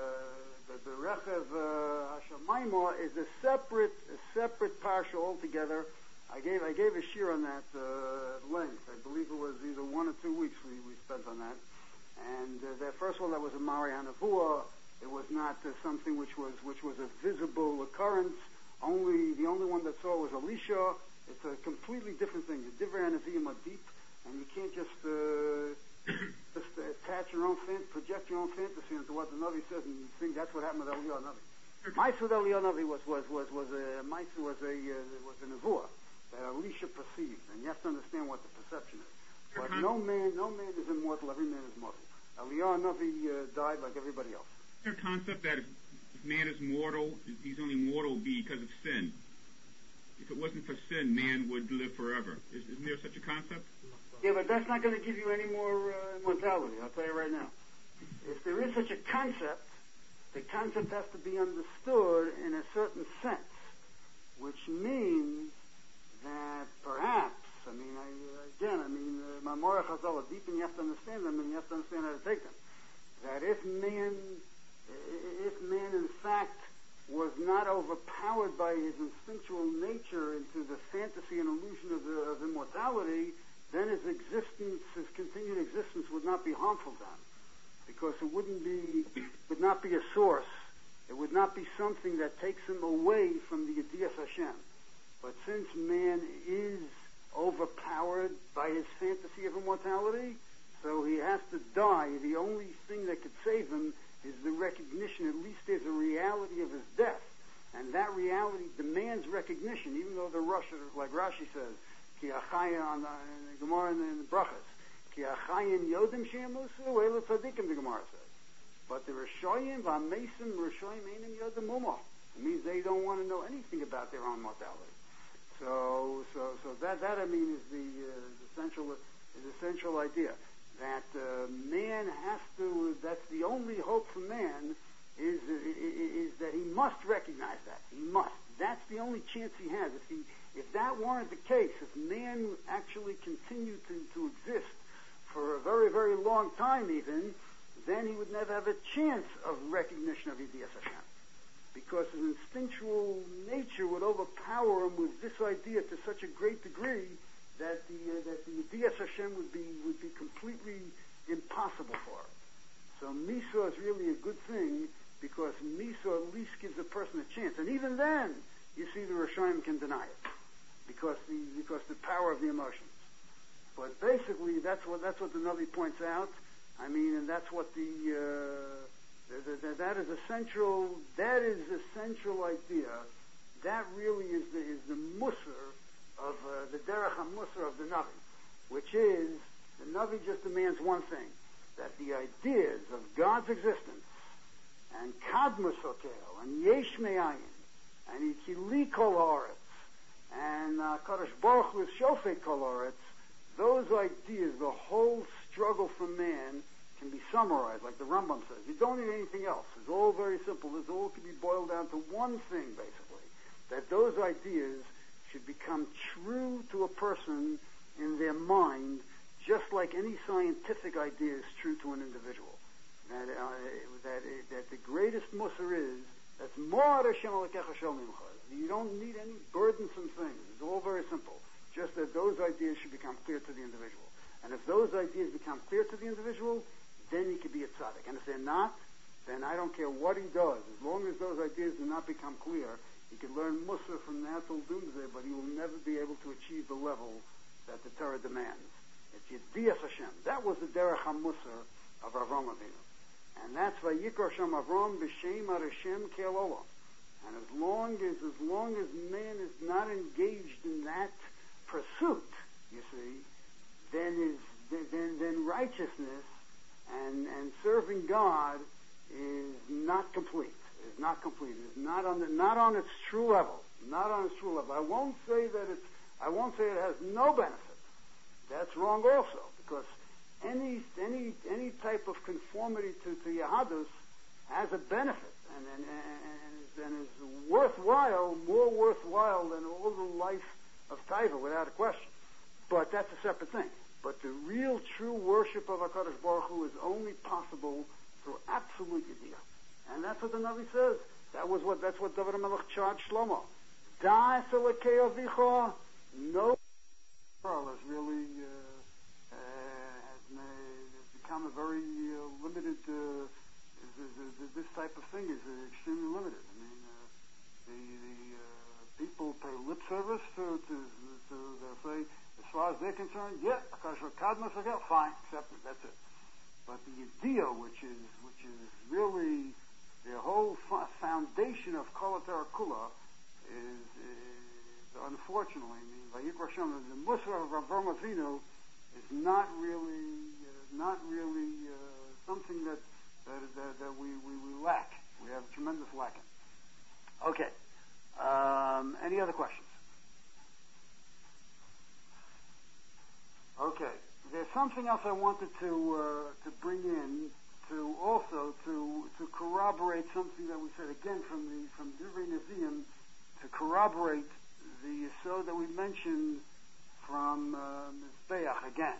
the, the Rechev uh, Hashemayma is a separate, a separate parsha altogether. I gave, I gave a shir on that uh, length. I believe it was either one or two weeks we, we spent on that. And uh, that first one, that was a Mari HaNevuah. It was not uh, something which was which was a visible occurrence. Only the only one that saw it was Elisha. It's a completely different thing. The Divrei HaNeviim are deep, and you can't just uh, just uh, attach your own fan, project your own fantasy into what the Navi says, and you think that's what happened with Eliyahu Navi. Ma'aseh with Eliyahu Navi was was was was a Ma'aseh was a uh, was a nevuah that Elisha perceived, and you have to understand what the perception is. But no man, no man is immortal. Every man is mortal. Eliyahu Navi uh, died like everybody else. Is there a concept that if, if man is mortal, he's only mortal because of sin? If it wasn't for sin, man would live forever. Is, isn't there such a concept? Yeah, but that's not going to give you any more uh, immortality. I'll tell you right now. If there is such a concept, the concept has to be understood in a certain sense, which means that perhaps, I mean, I, again, I mean, my Maimorei Chazal are deep, and you have to understand them, and you have to understand how to take them. That if man, if man in fact was not overpowered by his instinctual nature into the fantasy and illusion of, the, of immortality, then his existence, his continued existence, would not be harmful to him, because it wouldn't be, would not be a source. It would not be something that takes him away from the Yedias Hashem. But since man is overpowered by his fantasy of immortality, so he has to die. The only thing that could save him is the recognition, at least there's a reality of his death. And that reality demands recognition, even though the Rush, like Rashi says, Ki achaya on the, in the Gemara and the Brachas, Ki achayin yodim she'emusu, eila tzadikim, the Gemara says. But the Rishoyim, v'amesim, Rishoyim einim yodim mumah. It means they don't want to know anything about their own mortality. So, so, so that, that I mean, is the, uh, the central, is the central idea. That uh, man has to, that's the only hope for man, is, is is that he must recognize that. He must. That's the only chance he has. If he, if that weren't the case, if man actually continued to, to exist for a very, very long time even, then he would never have a chance of recognition of Yedias Hashem. Because his instinctual nature would overpower him with this idea to such a great degree that the uh, that the Yedias Hashem would be would be completely impossible for him. So Misa is really a good thing, because Misa at least gives a person a chance. And even then, you see the Rishonim can deny it because the because the power of the emotions. But basically, that's what that's what the Navi points out. I mean, and that's what the, uh, the, the, the that is a central that is a central idea. That really is the is the musar of uh, the derech ha-musar of the Navi, which is the Navi just demands one thing: that the ideas of God's existence and kadmus hokel and yesh me'ayin and ikili kol haaretz and uh, Kadosh Baruch Hu is shofet kol haaretz. Those ideas, the whole struggle for man, can be summarized, like the Rambam says. You don't need anything else. It's all very simple. It all can be boiled down to one thing, basically. That those ideas should become true to a person in their mind, just like any scientific idea is true to an individual. That, uh, that, uh, that the greatest musar is, that's more Hashem alekecha shel mimcha. You don't need any burdensome things. It's all very simple. Just that those ideas should become clear to the individual. And if those ideas become clear to the individual, then he could be a tzaddik. And if they're not, then I don't care what he does. As long as those ideas do not become clear, he can learn Musar from now till doomsday, but he will never be able to achieve the level that the Torah demands. It's Yediyas Hashem. That was the Derech HaMusar of Avram Avinu. And that's Vayikra Shem Avram B'Shem Hashem Ke'alolam. And as long as, as long as man is not engaged in that pursuit, you see, then is then then righteousness and and serving God is not complete. Is not complete. Is not on the, not on its true level. Not on its true level. I won't say that it's. I won't say it has no benefit. That's wrong also, because any any any type of conformity to to Yahadus has a benefit and and and, and is worthwhile, more worthwhile than all the life of Taiva, without a question. But that's a separate thing. But the real, true worship of HaKadosh Baruch Hu is only possible through absolute Yediyah. And that's what the Navi says. That was what, that's what David HaMelech charged Shlomo. Da'as Elokei Avicha, no girl has really, uh, uh, has, uh, has become a very uh, limited, uh, the, the, the, this type of thing is uh, extremely limited. I mean, uh, the, the uh, people pay lip service to, to, to, they'll say, as far as they're concerned, yeah, Kadmas, fine, accept it, that's it. But the idea, which is which is really the whole f- foundation of Kol HaTorah Kula, is, is unfortunately, I mean, Vayikra Hashem, the Musar of Avram Avinu is not really, uh, not really uh, something that that, that, that we, we, we lack. We have tremendous lacking. Okay. Um, any other questions? Okay. There's something else I wanted to uh, to bring in to also to to corroborate something that we said again from the from Divrei Nevi'im, to corroborate the yesod that we mentioned from uh, Mizbeach again.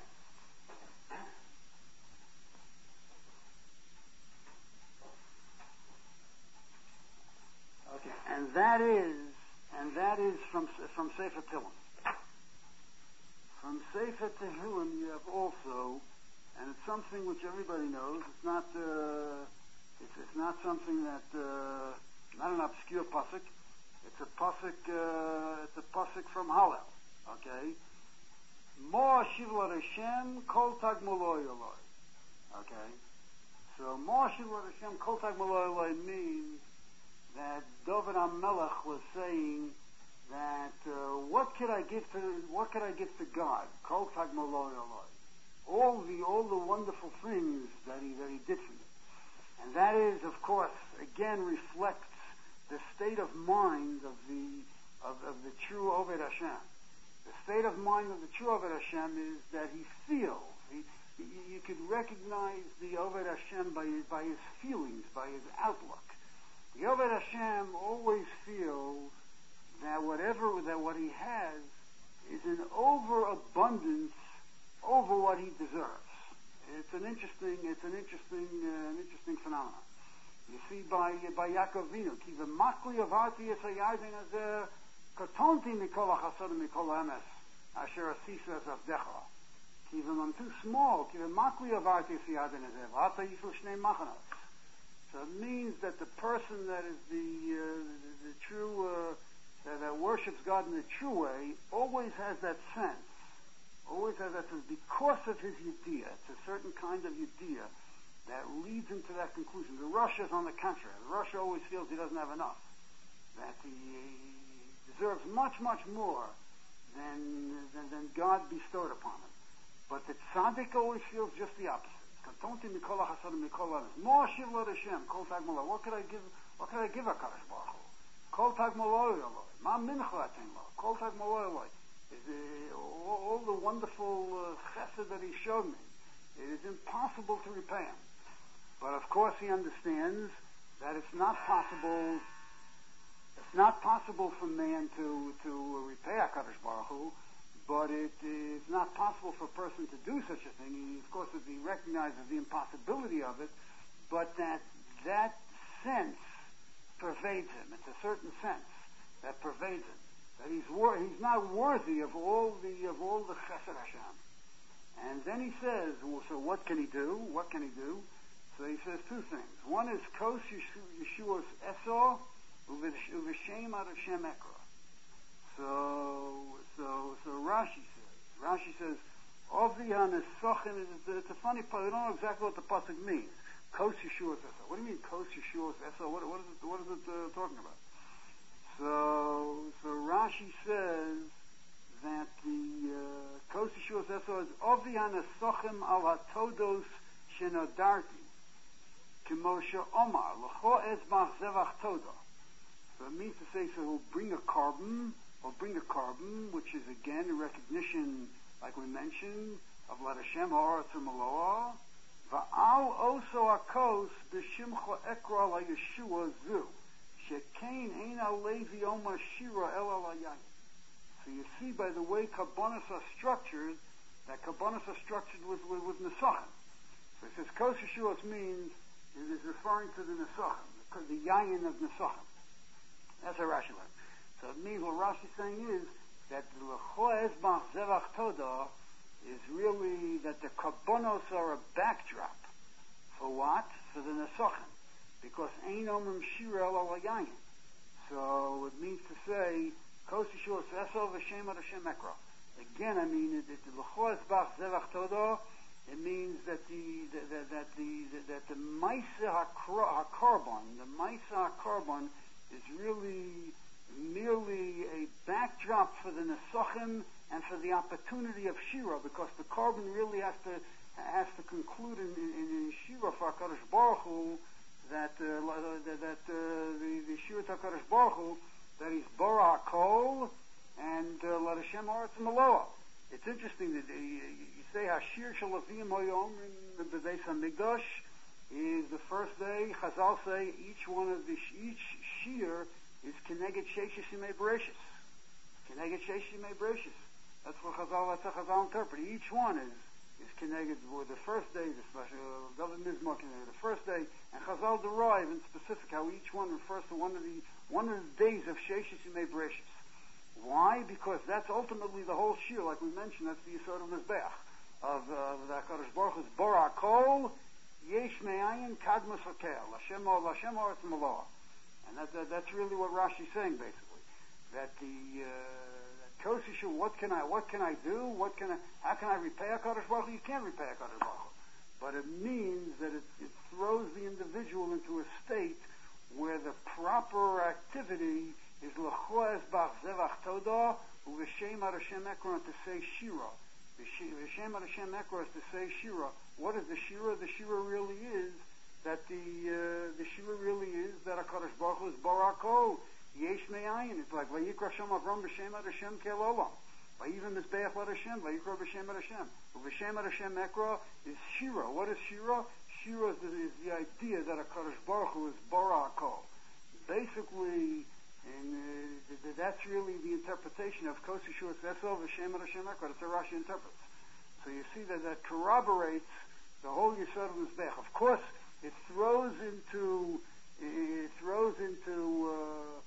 Okay, and that is and that is from from Sefer Tehillim. From Sefer Tehillim, you have also, and it's something which everybody knows. It's not, uh, it's, it's not something that, uh, not an obscure pasuk. It's a pasuk, uh, it's a pasuk from Hallel. Okay, Mo Shivla Hashem Kol Tagmuloi Eloi. Okay, so Mo Shivla Hashem Kol Tagmuloi Eloi means that David HaMelech was saying that uh, what could I give to what could I give to God? Kol Tagmoloi Eloi. All the all the wonderful things that he that he did for me. And that is, of course, again reflects the state of mind of the of, of the true Oved Hashem. The state of mind of the true Oved Hashem is that he feels. He, he, you could recognize the Oved Hashem by his, by his feelings, by his outlook. The Oved Hashem always feels that whatever that what he has is an overabundance over what he deserves. It's an interesting, it's an interesting, uh, an interesting phenomenon. You see, by by Yaakov Avinu, ki v'makli avarti yesayadin azer katonti mikol hachasadim mikol haemes asher asisa zavdecha. Ki v'am too small, ki v'makli avarti yesayadin azer v'ata yisul shnei machanos. So it means that the person that is the uh, the, the true uh, that, that worships God in the true way always has that sense, always has that sense because of his yediyah. It's a certain kind of yediyah that leads him to that conclusion. The Rasha is on the contrary. The Rasha always feels he doesn't have enough, that he, he deserves much, much more than, than, than God bestowed upon him. But the tzaddik always feels just the opposite. What could I give? What could I give a Kadosh Baruch Hu? Kol tag maloi aloi. Ma mincha aten lo. Kol tag maloi aloi. All the wonderful uh, chesed that he showed me, it is impossible to repay him. But of course he understands that it's not possible. It's not possible for man to to repay HaKadosh Baruch Hu, but it is not possible for a person to do such a thing. He, of course, he recognizes the impossibility of it, but that that sense pervades him. It's a certain sense that pervades him. That he's wor- he's not worthy of all the of all the Chesed Hashem. And then he says, well, so what can he do? What can he do? So he says two things. One is Kos Yeshua's Esor Uv'Shem Ad Hashem Ekra. So so so Rashi says. Rashi says, Ovi HaNesochim. It's a funny part. We don't know exactly what the pasuk means. Kos Yeshua's Esor. What do you mean Kos Yeshua's Esor? What, what is it? What is it uh, talking about? So so Rashi says that the uh, Kos Yeshua's Esor is Ovi HaNesochim Al HaTodos Shenodarti K'Moshe Omar L'cho Ezbach Zevach Todah. So it means to say, so he'll bring a carbon, or bring a carbon, which is again a recognition, like we mentioned, of Lat Hashem Ha'aretz U'Maloah. Va'al oso akos b'shimcha ekra la Yeshua zu. Shekein ein alevi oma shira el alayayin. So you see by the way Kabbanas are structured, that Kabbanas are structured with, with, with Nesachim. So it says Kos Yeshuos means, it is referring to the Nesachim, the, the Yayin of Nesachim. That's a Rashi word. So it means what Rashi is saying is that the L'cho Ezbach Zevach Todah is really that the Kabbanos are a backdrop. For what? For the Nesachim. Because Ein Omim Shira El Alayayin. So it means to say, Kos Yeshuos Esor V'Shem Ad Hashem Ekra. Again, I mean, that the L'cho Ezbach Zevach Todah, it means that the that, that the that the Maisa HaKarbon, the Maisa HaKarbon is really merely a backdrop for the Nesachim and for the opportunity of Shira, because the carbon really has to has to conclude in, in, in Shira for HaKadosh Baruch Hu that uh, that, that uh, the, the Shira to HaKadosh Baruch Hu that he's Bara HaKol and uh, Lat Hashem Ha'aretz U'Maloah. It's interesting that uh, you say Hashir Shalavim Hoyom in the Beis HaMikdash is the first day. Chazal say each one of the each shir is Keneged Sheishis Yimei Bereshis. Keneged Sheishis Yimei Bereshis. That's what Chazal. That's how Chazal interpret. Each one is is Keneged. The first day, the special David Mizmor Keneged. The first day, and Chazal derive in specific how each one refers to one of the one of the days of Sheishis Yimei Bereshis. Why? Because that's ultimately the whole shir. Like we mentioned, that's the Yisod of Mizbeach of uh, the HaKadosh Baruch Hu's Bara Kol. Yesh me'ayin kadmus hakel. Hashem Hashem Ha'aretz U'Maloah. And that, that, that's really what Rashi's saying, basically. That the uh, Kos Yeshuah, what can I what can I do? What can I how can I repay HaKadosh Baruch Hu? You can't repay HaKadosh Baruch Hu. But it means that it, it throws the individual into a state where the proper activity is L'cho Ezbach Zevach Todah U'V'Shem Ad Hashem Ekra, to say Shira. V'Shem Ad Hashem Ekra is to say Shira. What is the Shira? The Shira really is that the uh, the Shira really is that HaKadosh Baruch Hu is Bara Kol. Yesh me'ayin. It's like Vayikra Shem Avram B'Shem Ad Hashem Kel Olam. Vayivim Mizbeach Ad Hashem. Vayikra B'Shem Ad Hashem. V'Shem Ad Hashem Ekra is Shira. What is Shira? Shira is the, is the idea that HaKadosh Baruch Hu is Bara Kol. Basically, and uh, that's really the interpretation of Kos Yeshuos Esor V'Shem Ad Hashem Ekra. That's how Rashi interprets. So you see that that corroborates the whole Yisod of Mizbech. Of course, it throws into it throws into uh,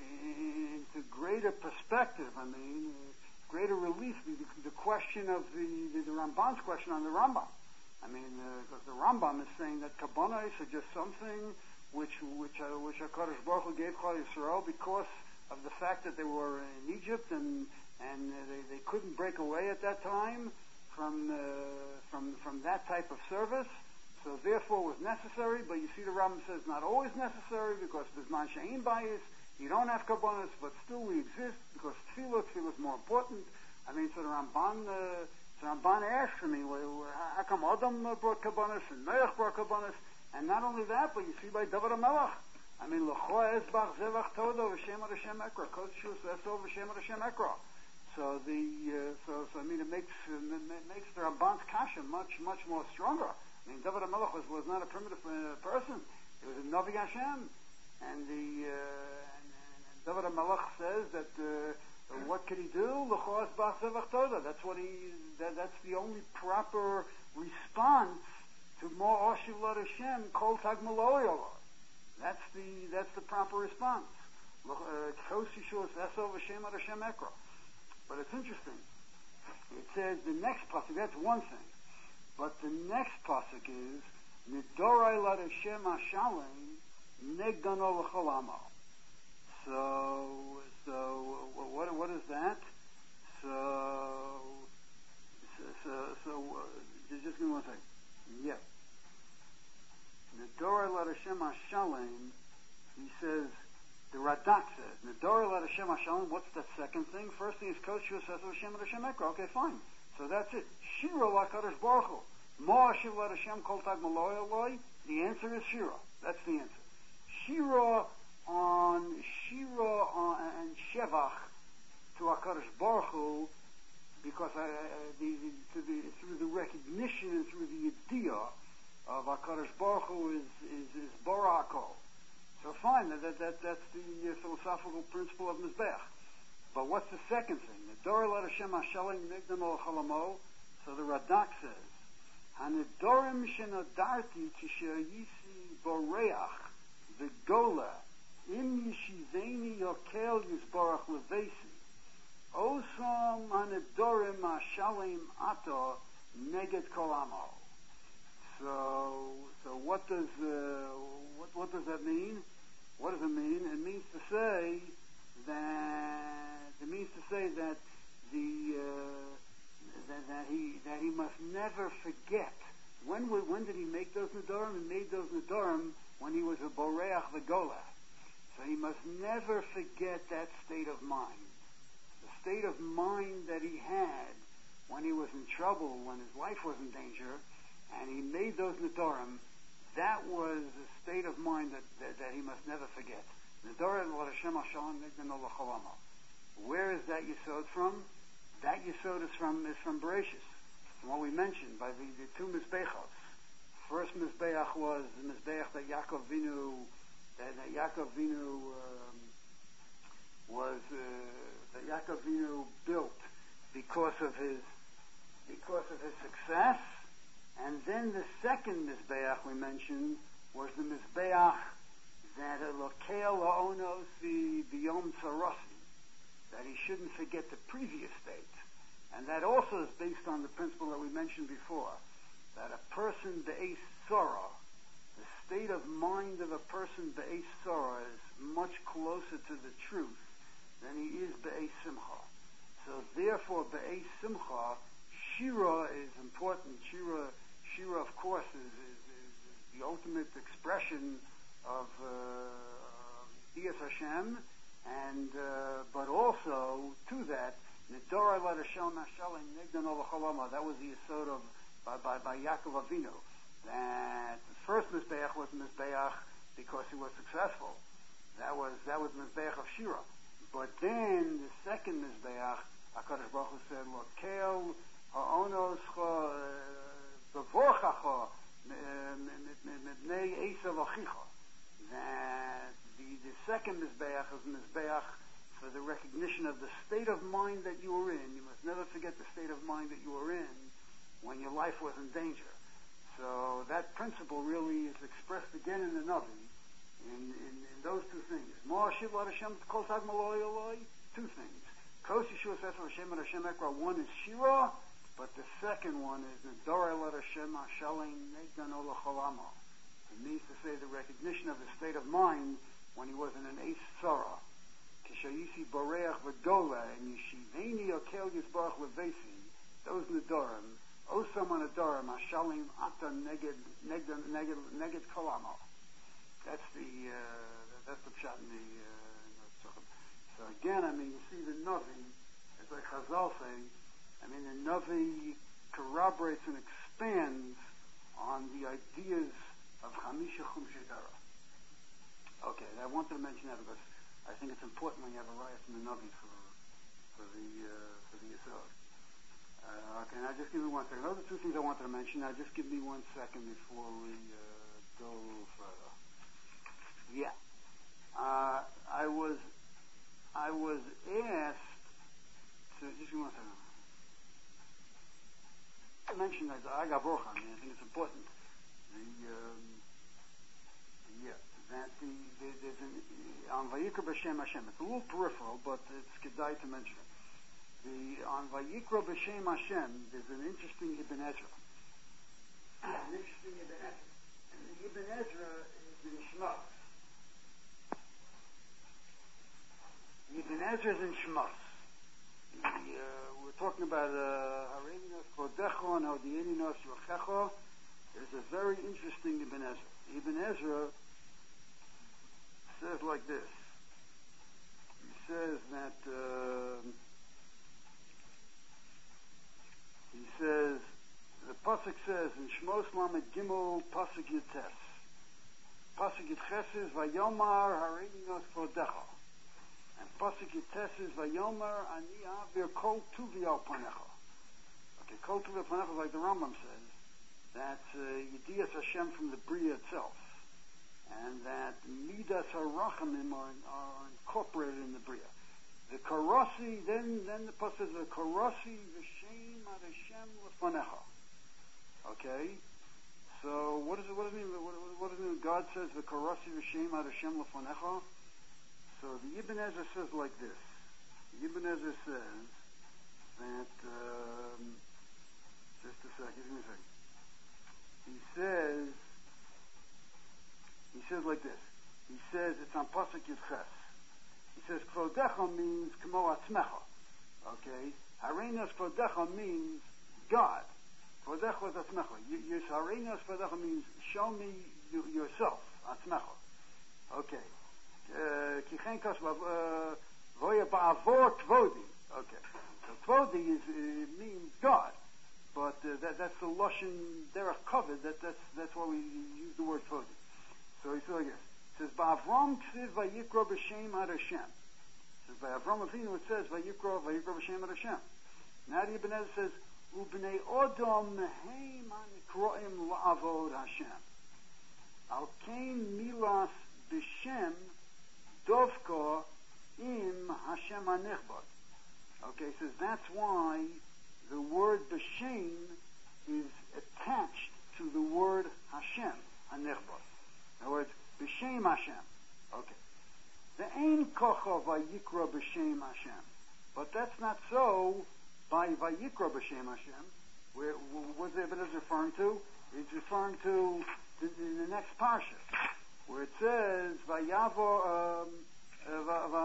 into greater perspective. I mean, uh, greater relief. The, the question of the, the the Ramban's question on the Rambam. I mean, because uh, the Rambam is saying that Kabbanos are just something which which uh, which HaKadosh Baruch Hu gave Klal Yisrael because of the fact that they were in Egypt and and uh, they, they couldn't break away at that time from uh, from from that type of service. So therefore, it was necessary. But you see, the Rambam says not always necessary because there's man she'ein bias. You don't have kabbanas, but still we exist because tefillah, tefillah is more important. I mean, so the Ramban, uh, so Ramban asks, I mean, well, how come Adam brought kabbanas and Noach brought kabbanas? And not only that, but you see by David HaMelech, I mean, l'cho ezbach zevach todo v'shem Hashem ekra, kodshus eso v'shem Hashem ekra. So the, uh, so, so I mean, it makes uh, it makes the Ramban's kasha much, much more stronger. I mean, David HaMelech was, was not a primitive uh, person; he was a Navi Hashem, and the uh, and, and David HaMelech says that. Uh, What can he do? That's what he. That, that's the only proper response to Mo Oshiv Lad Hashem Kol Tag Maloyo. That's the. That's the proper response. But it's interesting. It says the next pasuk. That's one thing, but the next pasuk is Nidorai Lad Hashem Hashalem Negdano L'Cholamo. So, so what what is that? So, so, so, so uh, just give me one second. Yeah. Nedora Lad Hashem Hashalem, he says, the Radak says, Nedora Lad Hashem Hashalem, what's that second thing? First thing is Koshua says Hashem and Hashem Ekra. Okay, fine. So that's it. Shira LaKadosh Baruch Hu. Mo Ashiv Lad Hashem Kol Tag Maloy Eloi. The answer is Shira. That's the answer. Shira on Shira on, and Shevach to HaKadosh Baruch Hu, because I, I, the, the, the, through the recognition and through the idea of HaKadosh Baruch Hu is is, is Barakol. So fine, that, that that's the uh, philosophical principle of Mizbech. But what's the second thing? The Dor Lad Hashem Hashalem Nigdam Ol Chalamo. So the Radak says, Hanedorim Shenodarti Kisher Yisi Boreach the Gola. Im yishiveni yokel yisborach levesi. Osam hanedorim hashalem ato neged kolamo. So, so what does uh, what what does that mean? What does it mean? It means to say that it means to say that the uh, that, that he that he must never forget. When when did he make those nedorim? He made those nedorim when he was a boreach v'gola. So he must never forget that state of mind. The state of mind that he had when he was in trouble, when his life was in danger, and he made those nedorim, that was a state of mind that, that, that he must never forget. Nedorim Lad Hashem Hashalem Nigdam Ol Cholamo. Where is that Yisod from? That Yisod is from is from Bereshis, from what we mentioned by the, the two Mizbechos. First Mizbeach was the Mizbeach that Yaakov Vinu that Yaakov Vinu um, was uh, that Yaakov Vinu built because of his because of his success, and then the second Mizbeach we mentioned was the Mizbeach that Elokel La'onos B'Yom Tzarasi, that he shouldn't forget the previous state, and that also is based on the principle that we mentioned before, that a person be'ez sorrow. The state of mind of a person be'ez sorah is much closer to the truth than he is be'ez simcha. So therefore, be'ez simcha, shira is important. Shira, shira, of course, is, is, is the ultimate expression of Diyas uh, Hashem, and uh, but also to that, Nedora Lad Hashem Hashalem Nigdam Ol Cholamo. That was the yesod of by by, by Yaakov Avinu. That the first Mizbeach was Mizbeach because he was successful. That was that was Mizbeach of Shira. But then the second Mizbeach, HaKadosh Baruch Hu said, Lokel ha'onoscha bevorchacha mipnei esav achicha. That the, the second Mizbeach is Mizbeach for the recognition of the state of mind that you were in. You must never forget the state of mind that you were in when your life was in danger. So that principle really is expressed again in the Navi, in, in, in those two things. Mo Ashiv Lad Hashem Kol Tag Maloy Eloi, two things. Kos Yeshua Sesel Hashem and Hashem Ekra, one is Shira, but the second one is Nedora Lad Hashem Hashalem Nigdam Ol Cholamo. It means to say the recognition of his state of mind when he was in an Eis Tzara. Kishayisi Boreach V'Dola, and Yishiveni Okel Yisbarach Levesi, those Nedorim, Osam Nedorim, Ashalim Ata Neged, Neged, Neged, Neged Kolamo. That's the, uh, that's the pshat in the, uh, so again, I mean, you see the Navi, as like Chazal say, I mean, the Navi corroborates and expands on the ideas of Hamisha Chumshei Dara. Okay, I wanted to mention that because I think it's important when you have a riot from the Navi for, for the, uh, for the Yisod. Uh, okay, now just give me one second. Those are two things I wanted to mention. Now just give me one second before we, uh, go further. Yeah. Uh, I was, I was asked to, just give me one second. I mentioned that I got Borcha. I mean, I think it's important. The, um, yeah, that the, the there's an, on Vayikra B'Shem Hashem. It's a little peripheral, but it's kedai to mention it. The, on Vayikra B'Shem Hashem, there's an interesting Ibn Ezra. An interesting Ibn Ezra. And the Ibn Ezra is in Shmos. The Ibn Ezra is in Shmos. The, uh, we're talking about Hareninos Kodecho and Hodieninos Yochecho. There's a very interesting Ibn Ezra. Ibn Ezra says like this. He says that uh, he says the pasuk says in Shmos Lamed Gimel pasuk Yites. Pasuk Yites is Vayomar Hareninos Kodecho. And pasuk Yites is Vayomar Ani Avir Kol Tuvi Al Panecha. Okay, Kol Tuvi Al Panecha, like the Rambam says, that uh, Yediyas Hashem from the Bria itself, and that Midas HaRachamim are, are incorporated in the Bria. The Karasi, then then the pasuk says the Karasi V'Shem Ad Hashem L'Fanecha. Okay, so what does it? What does it mean? What, what does it mean? God says the Karasi V'Shem Ad Hashem L'Fanecha. So the Ibn Ezra says like this. The Ibn Ezra says that, um, just a second, give me a second. He says, he says like this. He says, it's on Pasuk Yudches. He says, Kvodecha means Kmo Atzmecha. Okay? Hareinos Kvodecha means God. Kvodecha is Atzmecha. Hareinos Kvodecha means show me you, yourself. Atzmecha. Okay. Kichen Kosma Voya Ba'avor Kvodi. Okay. So Kvodi is, uh, means God. But uh, that, that's the Lashon Derech Kavod. That, that's, that's why we use the word Kvodi. So he says like this. It says, Ba'avram Ksiv Vayikra B'Shem Ad Hashem. It says, by Avram Avinu it says, Vayikra, Vayikra B'Shem Ad Hashem. Now the Ibn Ezra says, Ubnei Odom Mehem Anikroim La'avod Hashem. Al Kain Milas B'Shem Dovko Im Hashem HaNechbad. Okay, he says, that's why the word B'Shem is attached to the word Hashem HaNechbad. In other words, B'Shem Hashem. Okay. The Ein Kocha Vayikra B'Shem Hashem. But that's not so by Vayikra B'Shem Hashem. Where, what's the Ibn Ezra referring to? It's referring to the, the, the next parsha, where it says Vayavo um, uh, va, va,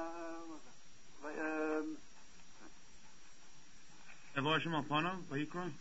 um, Elohim Alpana, Vayikra?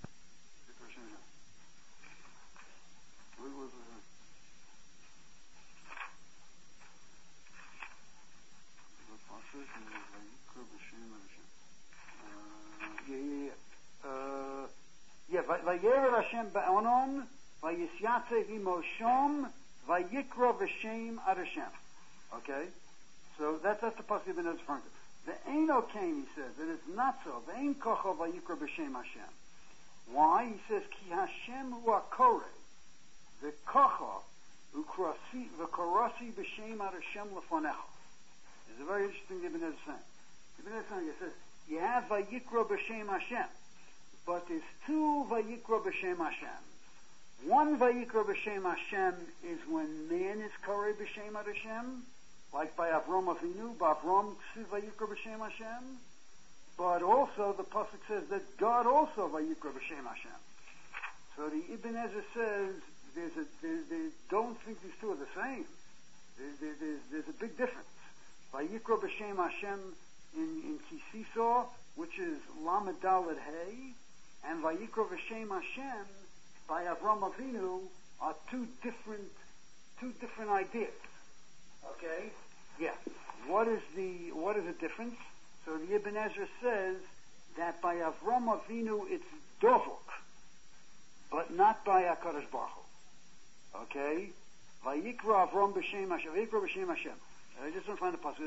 Yeah, yeah, yeah. Uh, yeah, Vayered Hashem ba'onon, Vayisyatze himoshom, Vayikra v'shem ad Hashem. Okay? So that's, that's the pasuk Ibn Ezra is referring to. The Eino came, he says, it is not so. The Ein kocha Vayikra b'shem Hashem. Why? He says, Ki Hashem hu akore, the kocha, the korasi b'shem ad Hashem lefonecha. It's a very interesting Ibn Ezra saying. Ibn Ezra saying, it says, you have Vayikra b'shem Hashem, but there's two Vayikra b'shem Hashem. One Vayikra b'shem Hashem is when man is Korei b'shem ad Hashem, like by Avram Avinu, by Avram Ksiv Vayikra b'shem Hashem. But also the pasuk says that God also Vayikra b'shem Hashem. So the Ibn Ezra says there's a there, there, don't think these two are the same. There, there, there's, there's a big difference. Vayikra b'Shem Hashem in, in Kisiso, which is Lamed Daled Hey, and Vayikra b'Shem Hashem by Avram Avinu are two different, two different ideas. Okay? Yeah. What is the, what is the difference? So the Ibn Ezra says that by Avram Avinu it's Dovuk, but not by HaKadosh Baruch Hu. Okay? Vayikra Avram b'Shem Hashem. Vayikra b'Shem Hashem. I just want to find the pasuk.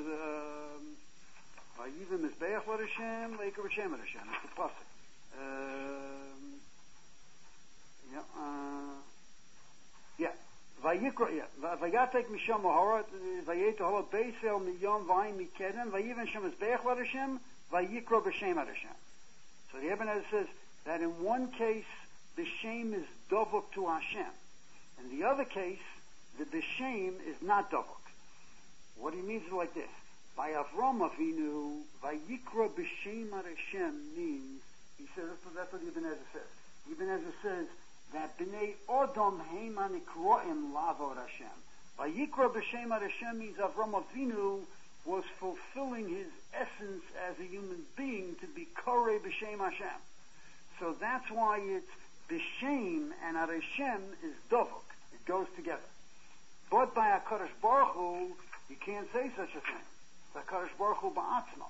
Vayiv Mizbeach Hashem, Vayikra b'Shem Hashem. It's the pasuk. Um, yeah. Uh, yeah. Vayikra. Yeah. Vayatek Misham Mahara. Vayet Holo Beisel Miyom Vayim Mikeden. Vayiv Hashem Mizbeach Hashem. Vayikra b'Shem Hashem. So the Ibn Ezra says that in one case the shame is dovuk to Hashem. In the other case, the b'shem is not dovuk. What he means is like this. By Avram Avinu, Vayikra b'shem Hashem means, he says, that's what Ibn Ezra says. Ibn Ezra says that b'nei Odom heima nikroim lavod Hashem. Vayikra b'shem Hashem means Avram Avinu was fulfilling his essence as a human being to be koreh b'shem Hashem. So that's why it's b'shem and Hashem is dovuk. It goes together. But by HaKadosh Baruch Hu, you can't say such a thing. It's HaKadosh Baruch Hu ba'atzmo.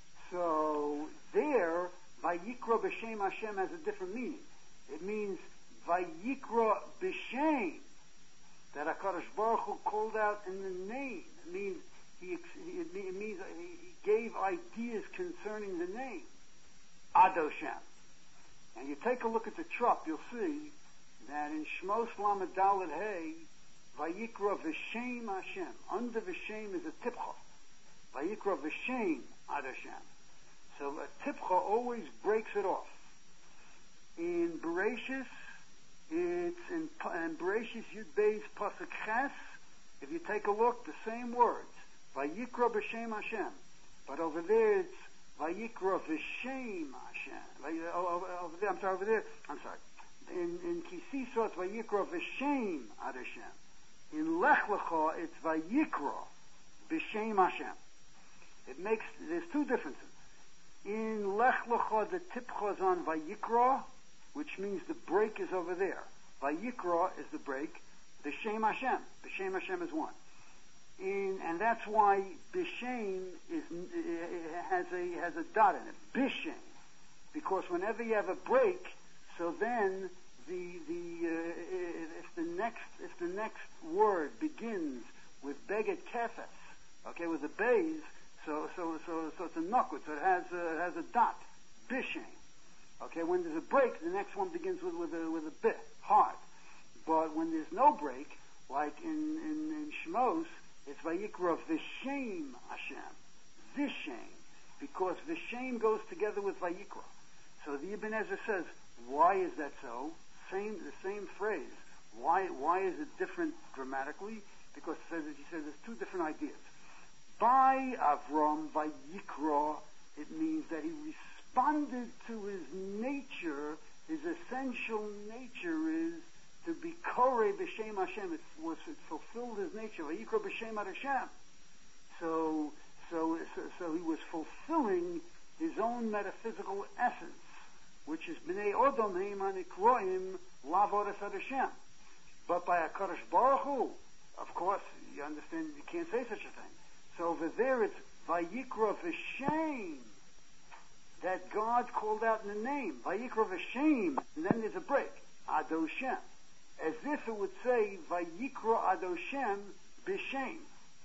So there, Vayikra b'shem Hashem has a different meaning. It means Vayikra b'shem, that HaKadosh Baruch Hu called out in the name. It means he, it means he gave ideas concerning the name. Adoshem. And you take a look at the Trop, you'll see that in Shmos Lamed Daled Hey, Vayikra v'shem Hashem. Under v'shem is a tipcha. Vayikra v'shem ad Hashem. So a tipcha always breaks it off. In Bereshis, it's in, in Bereshis Yud Beis Pasuk Ches. If you take a look, the same words. Vayikra b'shem Hashem. But over there it's Vayikra v'shem Hashem. Over there, I'm sorry, over there, I'm sorry. In, in Kisiso, it's Vayikra v'shem ad Hashem. In Lech Lecha, it's Vayikra b'shem Hashem. It makes, there's two differences. In Lech Lecha, the tipcha is on Vayikra, which means the break is over there. Vayikra is the break. B'shem Hashem. B'shem Hashem is one. In, and that's why B'shem is, has a, has a dot in it. B'shem. Because whenever you have a break, so then the, the, uh, if the next, if the next word begins with Beged Kefes, okay, with a Beis, so, so, so, so it's a Nukut, so it has a, has a dot. B'shem. Okay, when there's a break, the next one begins with, with a, with a bit, hard. But when there's no break, like in, in, in Shmos, it's Vayikra v'shem Hashem. V'shem. Because v'shem goes together with Vayikra. So the Ibn Ezra says, why is that so? Same, the same phrase. Why, why is it different grammatically? Because it says, he says there's two different ideas. By Avram, Vayikra, it means that he responded to his nature. His essential nature is to be koreh b'shem Hashem. It was, it fulfilled his nature. Vayikra b'shem Hashem. So, so, so, so he was fulfilling his own metaphysical essence, which is b'nei Odom heima nikroim lavodas ad Hashem. But by HaKadosh Baruch Hu, of course, you understand, you can't say such a thing. So over there it's Vayikra v'shem, that God called out in the name. Vayikra v'shem, and then there's a break. Adoshem. As if it would say Vayikra Adoshem b'shem.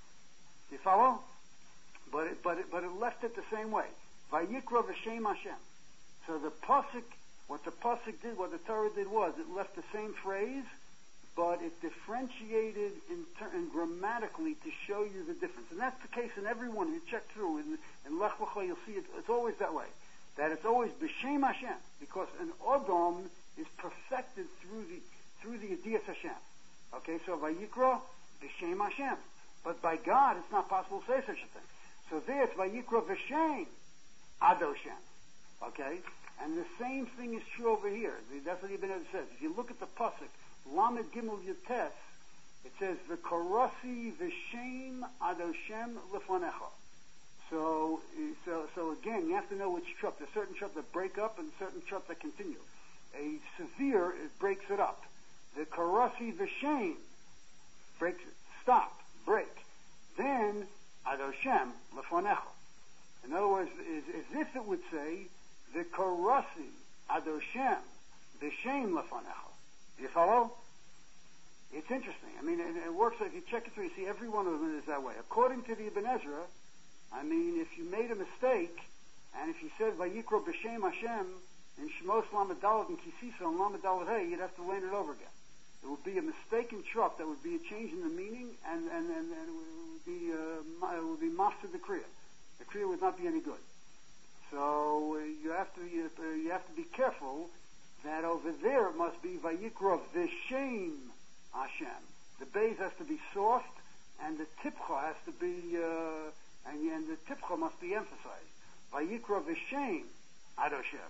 You follow? But it, but it, but it left it the same way. Vayikra v'shem Hashem. So the pasuk, what the pasuk did, what the Torah did was, it left the same phrase, but it differentiated in, ter- in grammatically to show you the difference. And that's the case in every one. You check through in, in Lech Lecha, you'll see it. It's always that way. That it's always b'shem Hashem, because an Odom is perfected through the through the Yediyas Hashem. Okay, so Vayikra b'shem Hashem. But by God, it's not possible to say such a thing. So there, it's Vayikra v'shem Adoshem. Okay? And the same thing is true over here. That's what Ibn Ezra says. If you look at the pasuk, Lamed Gimel Yutes, It says, V'korasi v'shem adoshem lefanecha. So, so, so again, you have to know which trup. There's certain trup that break up and certain trup that continue. A severe, it breaks it up. The karasi v'shem breaks it. Stop. Break. Then, adoshem lefanecha. In other words, as if it would say, the karasi adoshem v'shem lefanecha. Do you follow? It's interesting. I mean, it, it works. If you check it through, you see every one of them is that way. According to the Ibn Ezra, I mean, if you made a mistake, and if you said Vayikro b'Shem Hashem in Shemos Lamed Dalet and Kisisa and Lamed Dalet Hey, you'd have to learn it over again. It would be a mistaken trup. That would be a change in the meaning, and and and, and it would be uh, it would be master the kriya. The kriya would not be any good. So uh, you have to you, uh, you have to be careful that over there it must be Vayikro v'Shem Hashem. The base has to be soft, and the tipcha has to be. Uh, And, and the tipcha must be emphasized. Vayikra v'shem adoshem.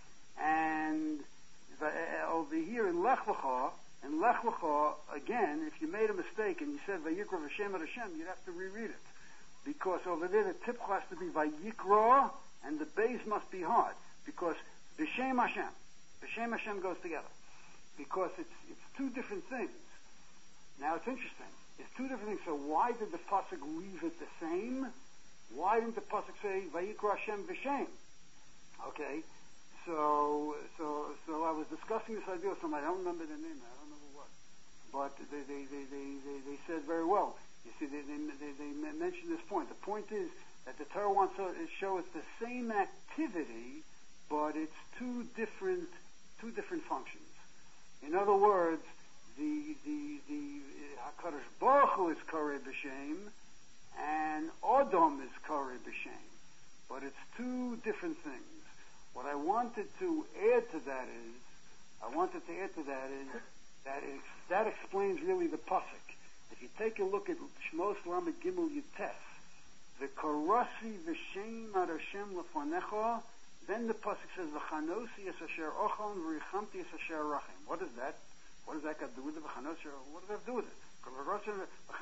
And the, uh, over here in Lech Lecha, in Lech Lecha, again, if you made a mistake and you said Vayikra v'shem adoshem, you'd have to reread it. Because over there the tipcha has to be Vayikra, and the base must be hard. Because v'shem Hashem, v'shem Hashem goes together. Because it's, it's two different things. Now it's interesting. It's two different things. So why did the pasuk leave it the same? Why didn't the pasuk say Vayikra Hashem v'Shem? Okay, so so so I was discussing this idea with somebody. I don't remember the name. I don't know who it was, but they they they they, they, they said very well. You see, they, they they they mentioned this point. The point is that the Torah wants to show us the same activity, but it's two different two different functions. In other words, the the the Hakadosh Baruch Hu is Kareh B'Shem, and Odom is Kareh B'Shem, but it's two different things. What I wanted to add to that is, I wanted to add to that is that it, that explains really the pasuk. If you take a look at Shmos Lamed Gimel Yutes, the Karasi V'Shem Adoshem Lefanecha, then the pasuk says V'chanosi Es Asher Ochon V'richamti Es Asher Rachim. What is that? What does that got to do with the V'chanos? What does that have to do with it? What does that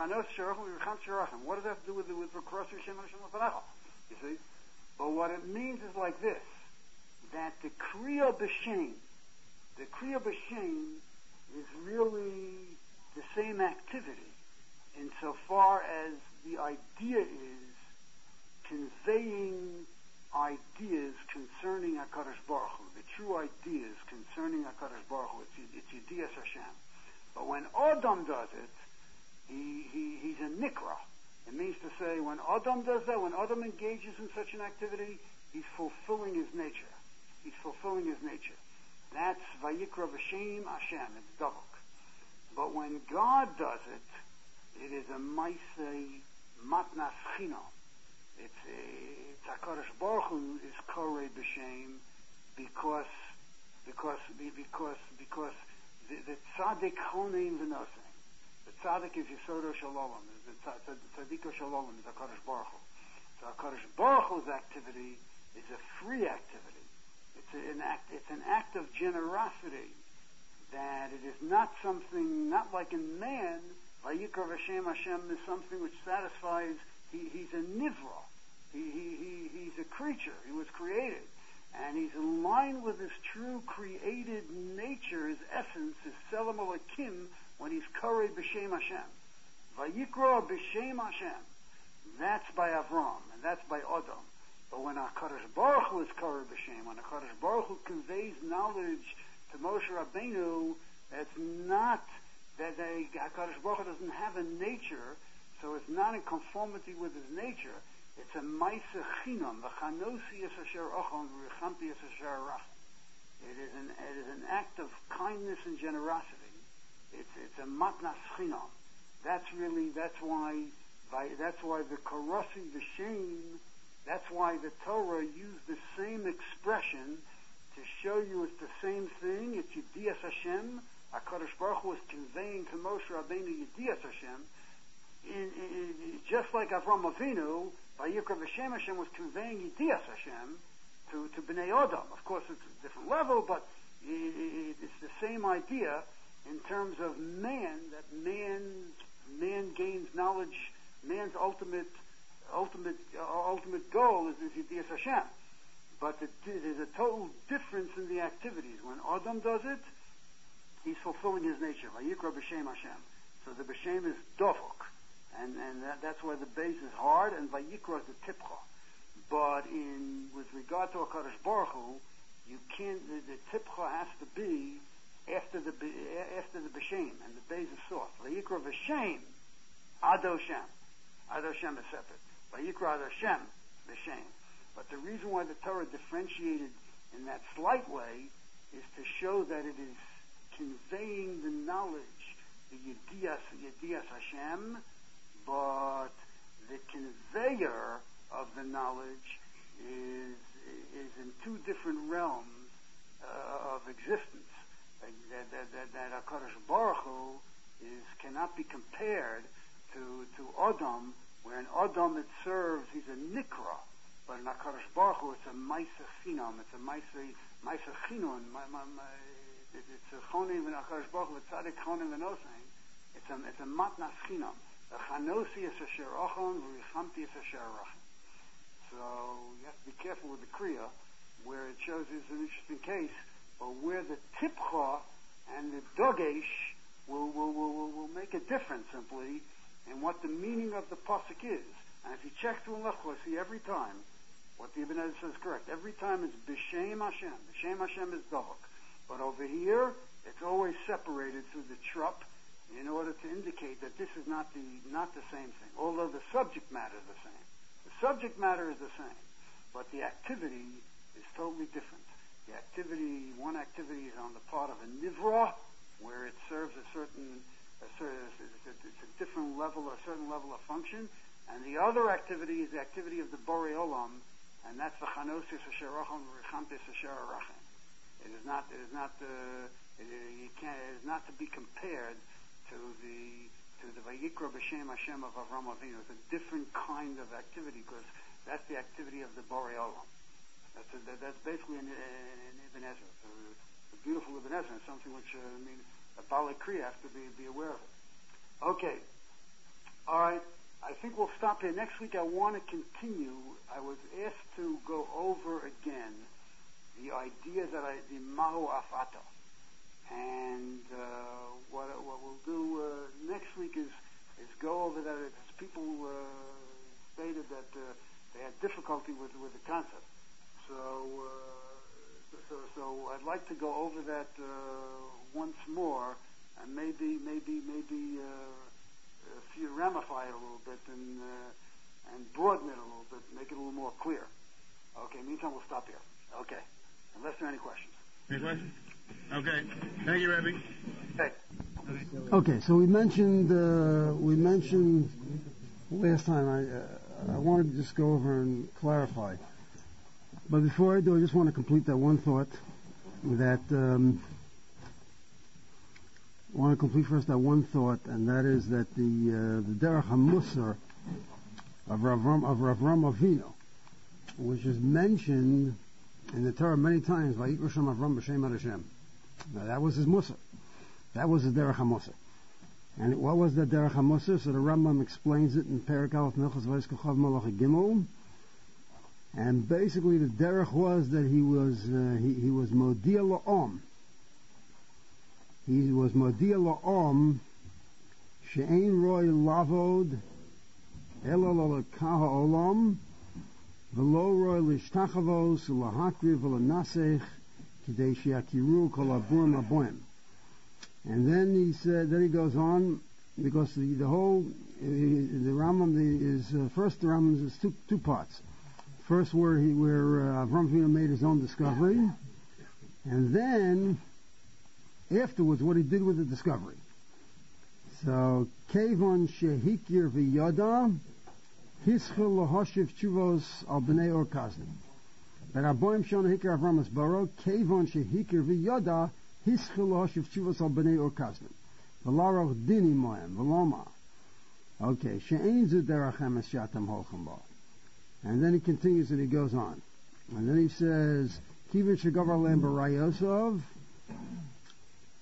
have to do with the with V'krosir Shem Hashem Lefanecha? You see? But what it means is like this, that the Kriya B'Shem, the Kriya B'Shem is really the same activity insofar as the idea is conveying ideas concerning HaKadosh Baruch Hu, the true ideas concerning HaKadosh Baruch Hu. It's, it's Yediyas Hashem. But when Adam does it, he, he he's a nikra. It means to say, when Adam does that, when Adam engages in such an activity, he's fulfilling his nature. He's fulfilling his nature. That's Vayikra V'Shem Hashem. It's double. But when God does it, it is a Maisei Matnas Chinam. It's a, it's HaKadosh Baruch Hu is Kareh B'Shem because because because because the, the tzaddik chonein v'nosei. The tzaddik is Yisodo Shalom. The tzaddiko Shalom is HaKadosh Baruch Hu. So HaKadosh Baruch Hu's activity is a free activity. It's an act. It's an act of generosity. That it is not something, not like in man. Vayikra V'Shem Hashem is something which satisfies. He, he's a nivra. He, he, he, he's a creature. He was created. And he's in line with his true created nature, his essence, his selam alakim, when he's Kareh B'Shem Hashem. Vayikra B'Shem Hashem. That's by Avram, and that's by Adam. But when HaKadosh Baruch Hu is Kareh B'Shem, when HaKadosh Baruch Hu conveys knowledge to Moshe Rabbeinu, that's not, that they, HaKadosh Baruch Hu doesn't have a nature, so it's not in conformity with his nature. It's a Maisa Chinam, V'chanosi Es Asher Ochon, V'richamti Es Asher Rachim. It is an it is an act of kindness and generosity. It's it's a Matnas Chinam. That's really that's why by, that's why the Karasi V'Shem, that's why the Torah used the same expression to show you it's the same thing. It's Yediyas Hashem. HaKadosh Baruch Hu was conveying to Moshe Rabbeinu Yediyas Hashem. In, in, in, just like Avram Avinu, Vayikra V'Shem Hashem was conveying Yediyas Hashem to, to Bnei Adam. Of course, it's a different level, but it, it, it's the same idea in terms of man, that man's, man gains knowledge, man's ultimate, ultimate, uh, ultimate goal is, is Yedias Hashem. But it, there's a total difference in the activities. When Adam does it, he's fulfilling his nature. Vayikra b'shem Hashem. So the b'shem is dofuk. And, and that, that's why the base is hard, and Vayikra is the tipcha. But in, with regard to HaKadosh Baruch Hu, you can't, the, the tipcha has to be after the, after the b'shem, and the base is soft. Vayikra b'shem, Ado Shem. Ado Shem is separate. Vayikra Ado Shem, b'shem. But the reason why the Torah differentiated in that slight way is to show that it is conveying the knowledge, the Yedias, Yedias Hashem, but the conveyor of the knowledge is is in two different realms uh, of existence. That that that, that HaKadosh Baruch Hu is cannot be compared to to Adam, where in Adam it serves, he's a nikra. But in HaKadosh Baruch Hu, it's a Maisa Chinam. It's a Maisa Maisa Chinon. It's a Chonim in HaKadosh Baruch Hu. It's Tzadik Chonim V'Nosein. It's a it's a Matnas Chinam. The Chanosi is Asher Ochon, V'Richamti is Asher Rachim. So you have to be careful with the Kriya, where it shows it's an interesting case, but where the Tipcha and the Dogesh will will, will will will make a difference simply in what the meaning of the pasuk is. And if you check through Lechla, see every time what the Ibn Ezra says is correct. Every time it's B'Shem Hashem. B'Shem Hashem is Dovak. But over here, it's always separated through the trup in order to indicate that this is not the not the same thing. Although the subject matter is the same. The subject matter is the same, but the activity is totally different. The activity, one activity is on the part of a nivra, where it serves a certain, a certain it's a different level, a certain level of function. And the other activity is the activity of the Borei Olam, and that's the Chanosis Asher Racham V'Richamtis Asher Racham. It is not. It is not. Uh, it, you can't. It is not to be compared to the to the Vayikra B'Shem Hashem of Avram Avinu. It's a different kind of activity because that's the activity of the Borei Olam. That's a, that, that's basically an, an Ibn Ezra. It's a, a beautiful Ibn Ezra. It's something which uh, I mean, a Balei Kriya has to be be aware of it. Okay. All right. I think we'll stop here. Next week I want to continue. I was asked to go over again the idea that I, the Mahu Afata. And uh, what, what we'll do uh, next week is, is go over that. As people uh, stated that uh, they had difficulty with, with the concept. So, uh, so, so I'd like to go over that uh, once more and maybe, maybe, maybe... Uh, if you ramify it a little bit and uh, and broaden it a little bit, make it a little more clear. Okay, meantime we'll stop here. Okay, unless there are any questions. Any questions? Okay, thank you, Rebbe. Okay. Okay, so we mentioned uh, we mentioned last time. I uh, I wanted to just go over and clarify, but before I do, I just want to complete that one thought that. Um, I want to complete first that one thought, and that is that the uh, the Derech HaMusar of Ravram of Ravram Avinu, which is mentioned in the Torah many times, Vayikra Shem Avram B'Shem Hashem. Now that was his Musar. That was the Derech HaMusar. And what was the Derech HaMusar? So the Rambam explains it in Perek Aleph Melchus Vayis Kochav Malach Gimel. And basically the Derech was that he was uh, he, he was Modia La'om. He was Modia La'om She'ein Roy Lavod Ela L'Kaha Olam V'lo Roy L'Shtachavos L'Hakriv L'Nasech Kidei She'akiru Kol Aburim Aboim. And then he said, then he goes on, because the, the whole, uh, the Rambam the, is, uh, first the Rambam is two, two parts. First where he, where uh, Avram Avinu made his own discovery, and then afterwards what he did with the discovery. So, Kevon Shehikir V'Yada, Hischil L'Hoshiv Chuvos Al B'nei Or Kaznim. But Aboim Shon Hikir Avram Asbaro, Kevon Shehikir V'Yada, Hischil L'Hoshiv Chuvos Al B'nei Or Kaznim. V'Larach Dini Moem, V'Loma. Okay, She'ein Zu Derech Emes Shatam Holchem Bo. And then he continues and he goes on. And then he says, Kivin Shegavar Lem Barayosov,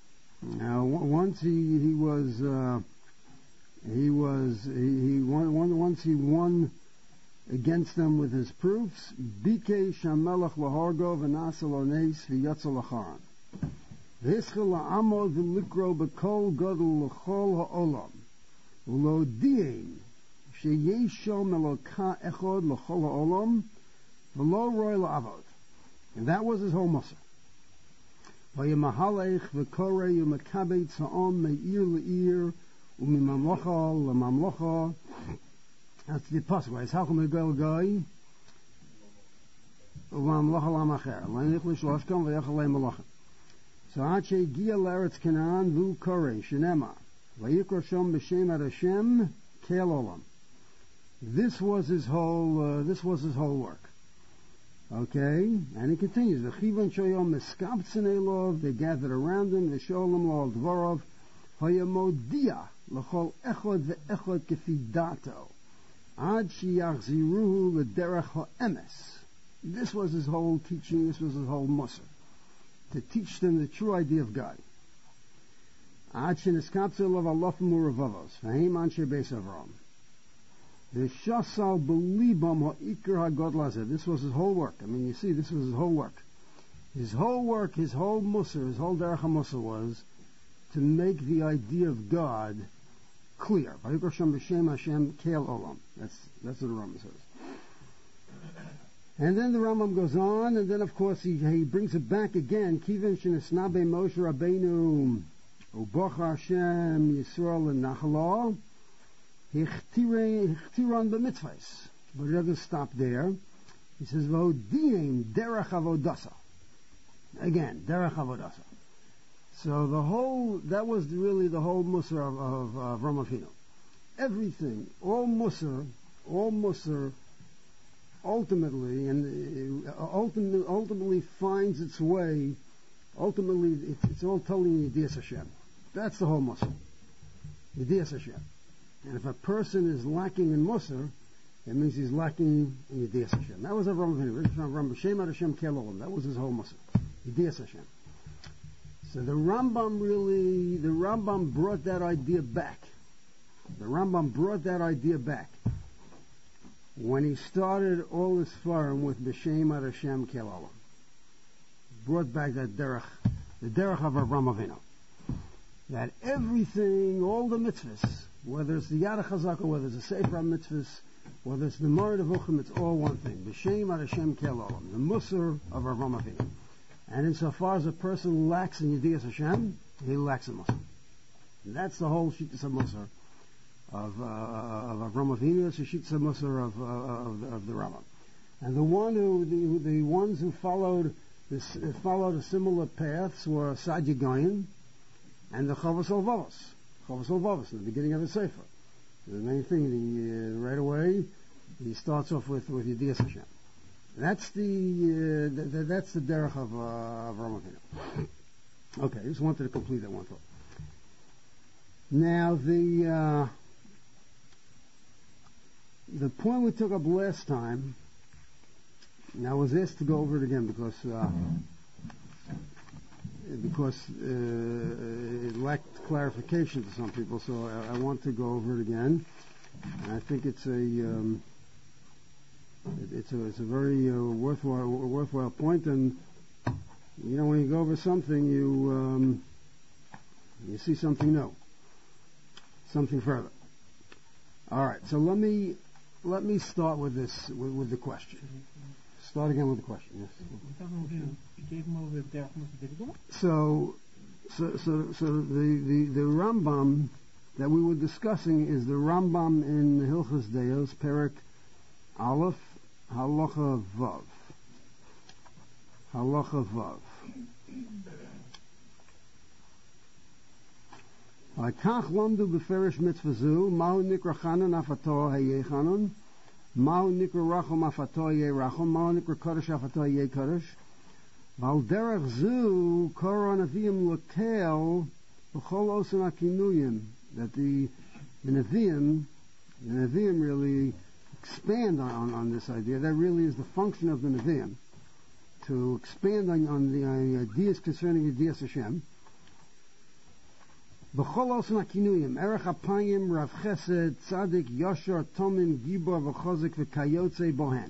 Now, w- once he he was uh, he was he, he won, won once he won against them with his proofs. Bikei shamelach lahargo v'nasel ones v'yatzel lacharan. V'hischel la'amod v'likro b'kol gadol l'chol ha'olam. Ulo dien sheyesho meloka echod l'chol ha'olam v'lo roy la'avod. And that was his whole muscle. V'yemahalech v'korei u'mekabeit sa'om me'ir le'ir u'mimamlocha l'mamlocha. That's the possible. It's how come go guy? U'mamlocha l'amacher. Le'nichlish loshkam v'yachal le'malocha. So Ache Gia Laretz Canaan Vu Kore Shenema Vayikra Shom B'Shem Ad Hashem Kel Olam. This was his whole. Uh, this was his whole work. Okay, and he continues. V'Chivan Shoyom Meskabtzen Elov. They gathered around him. V'Sholem Lo Dvorov Hayamodia L'Chol Echod V'Echod Kefi Dato Ad Sheyachziruhu L'Derech HaEmes. This was his whole teaching. This was his whole musar, to teach them the true idea of God. This was his whole work. I mean, you see, this was his whole work. His whole work, his whole musar, his whole derech musar was to make the idea of God clear. That's, that's what the Rambam says. And then the Rambam goes on, and then of course he, he brings it back again. Kiven shenisnabe Moshe Rabbeinu ubocha Hashem Yisrael l'nachalo hichtiron b'mitzvahs. But he doesn't stop there. He says v'hodiyim derech avodasa. Again, derech avodasa. So the whole, that was really the whole musar of, of, of Rambam Avinu. Everything, all musar, all musar, ultimately, and uh, ultimately, ultimately finds its way. Ultimately, it's, it's all telling you Yediyas Hashem. That's the whole musar. Yediyas Hashem. And if a person is lacking in musar, it means he's lacking in Yediyas Hashem. That was a Rambam Avinu. Shem Ad Hashem Kel Olam. That was his whole musar. Yediyas Hashem. So the Rambam really, the Rambam brought that idea back. The Rambam brought that idea back when he started all his forum with B'Shem Ad Hashem Kel Olam. Brought back that derech, the derech of Avraham Avinu. That everything, all the mitzvahs, whether it's the Yad HaChazaka, whether it's the Sefer HaMitzvahs, whether it's the Moreh Nevuchim, it's all one thing. B'Shem Ad Hashem Kel Olam, the musar of Avraham Avinu. And insofar as a person lacks in Yediyas Hashem, he lacks in musar. And that's the whole Shittas HaMusar of uh, of Avraham Avinu. It's the Shittas HaMusar of, uh, of of the Rambam. And the one who the, the ones who followed this followed a similar paths were Saadia Gaon and the Chovos HaLevavos. Chovos HaLevavos in the beginning of the Sefer. The main thing, the, uh, right away, he starts off with with Yediyas Hashem. That's the, uh, the, the that's the derech of uh, of Avraham Avinu. Okay, I just wanted to complete that one thought. Now the uh, the point we took up last time. Now I was asked to go over it again because uh, because uh, it lacked clarification to some people. So I, I want to go over it again. And I think it's a um, it, it's a it's a very uh, worthwhile worthwhile point. And you know, when you go over something, you um, you see something new, something further. All right. So let me let me start with this with, with the question. Start again with the question. Yes. So, so, so, so the, the, the Rambam that we were discussing is the Rambam in Hilchos Deos, Perek Aleph, Halacha Vav. Halacha Vav. Kach lamdu beferish mitzvah zu, ma'u nikra chanan afato hayeh chanan, ma'u nikra rachom afato hayeh rachom, ma'u nikra kodesh afato hayeh kodesh, v'al derech zu koron aviyim lekel b'chol osan hakinuyim, that the, the Nevi'im, the Nevi'im really expand on, on this idea. That really is the function of the Nevi'im, to expand on, on the uh, ideas concerning Yediyas Hashem. B'chol osan hakinuyim, erech apayim, rav chesed, tzadik, yosher, tomin, gibor, v'chozik, v'kayotze, bohen.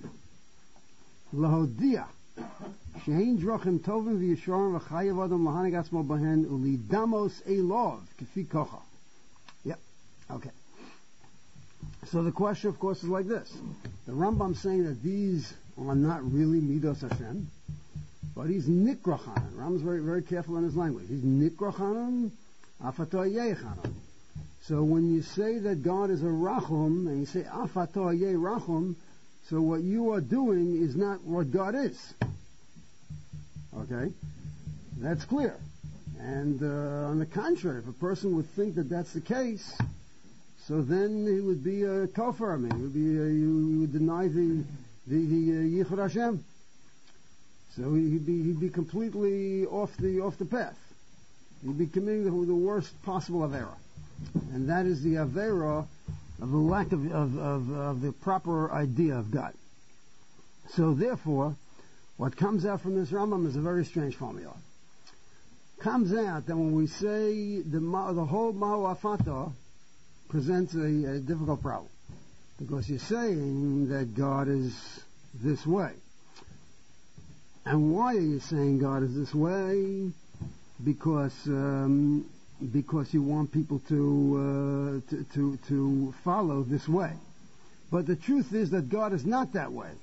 Lahodia, shehin drachim tovim v'yishorim v'chayav adam lahanig atzmo bohen, ulidamos elov, kefi kocha. Yep, okay. So the question, of course, is like this. The Rambam's saying that these are not really Midos Hashem, but he's Nikrachanan. Rambam's very, very careful in his language. He's Nikrachanan, Afato Yechanan. So when you say that God is a Rachum, and you say Afato Ye Rachum, so what you are doing is not what God is. Okay? That's clear. And uh, on the contrary, if a person would think that that's the case, so then he would be a kafir. I mean, he would be a, he would deny the the, the uh, Yichud Hashem. So he'd be he'd be completely off the off the path. He'd be committing the, the worst possible avera, and that is the avera of the lack of of, of of the proper idea of God. So therefore, what comes out from this Rambam is a very strange formula. Comes out that when we say the the whole Ma'u Afata presents a, a difficult problem, because you're saying that God is this way. And why are you saying God is this way? Because um, because you want people to, uh, to to to follow this way. But the truth is that God is not that way.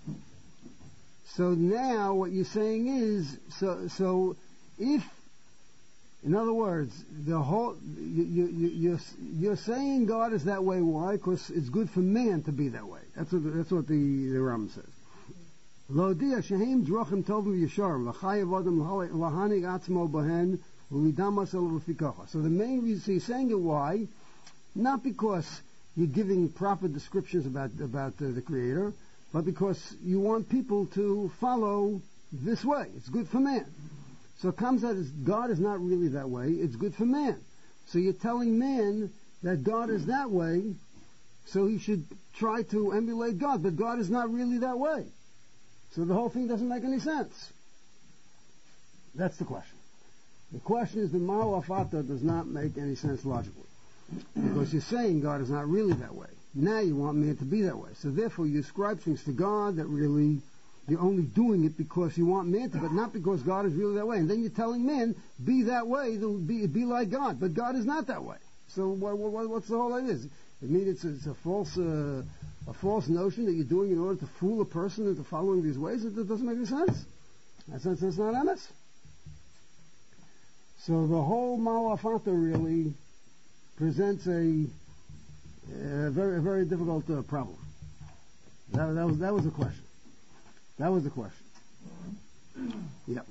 So now what you're saying is so so if in other words, the whole you, you, you're you're saying God is that way. Why? Because it's good for man to be that way. That's what that's what the the Ram says. Lodia shehem drachim tovu yisharim v'chayav adam lahanig atzmo bohen ulidamas el v'fikacha. So the main reason so he's saying it why, not because you're giving proper descriptions about about uh, the Creator, but because you want people to follow this way. It's good for man. So it comes out as God is not really that way. It's good for man. So you're telling man that God is that way, so he should try to emulate God. But God is not really that way. So the whole thing doesn't make any sense. That's the question. The question is the Ma'u Afata does not make any sense logically. Because you're saying God is not really that way. Now you want man to be that way. So therefore you ascribe things to God that really you're only doing it because you want man to, but not because God is really that way. And then you're telling men, be that way, be, be like God. But God is not that way. So what, what, what's the whole idea? I mean, it's a, it's a false uh, a false notion that you're doing in order to fool a person into following these ways. It, it doesn't make any sense. That's, that's, that's not emes. So the whole Ma'u Afata really presents a, a very a very difficult uh, problem. That, that was that was the question. That was the question. Yep.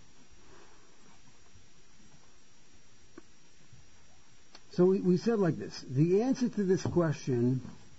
So we, we said like this. The answer to this question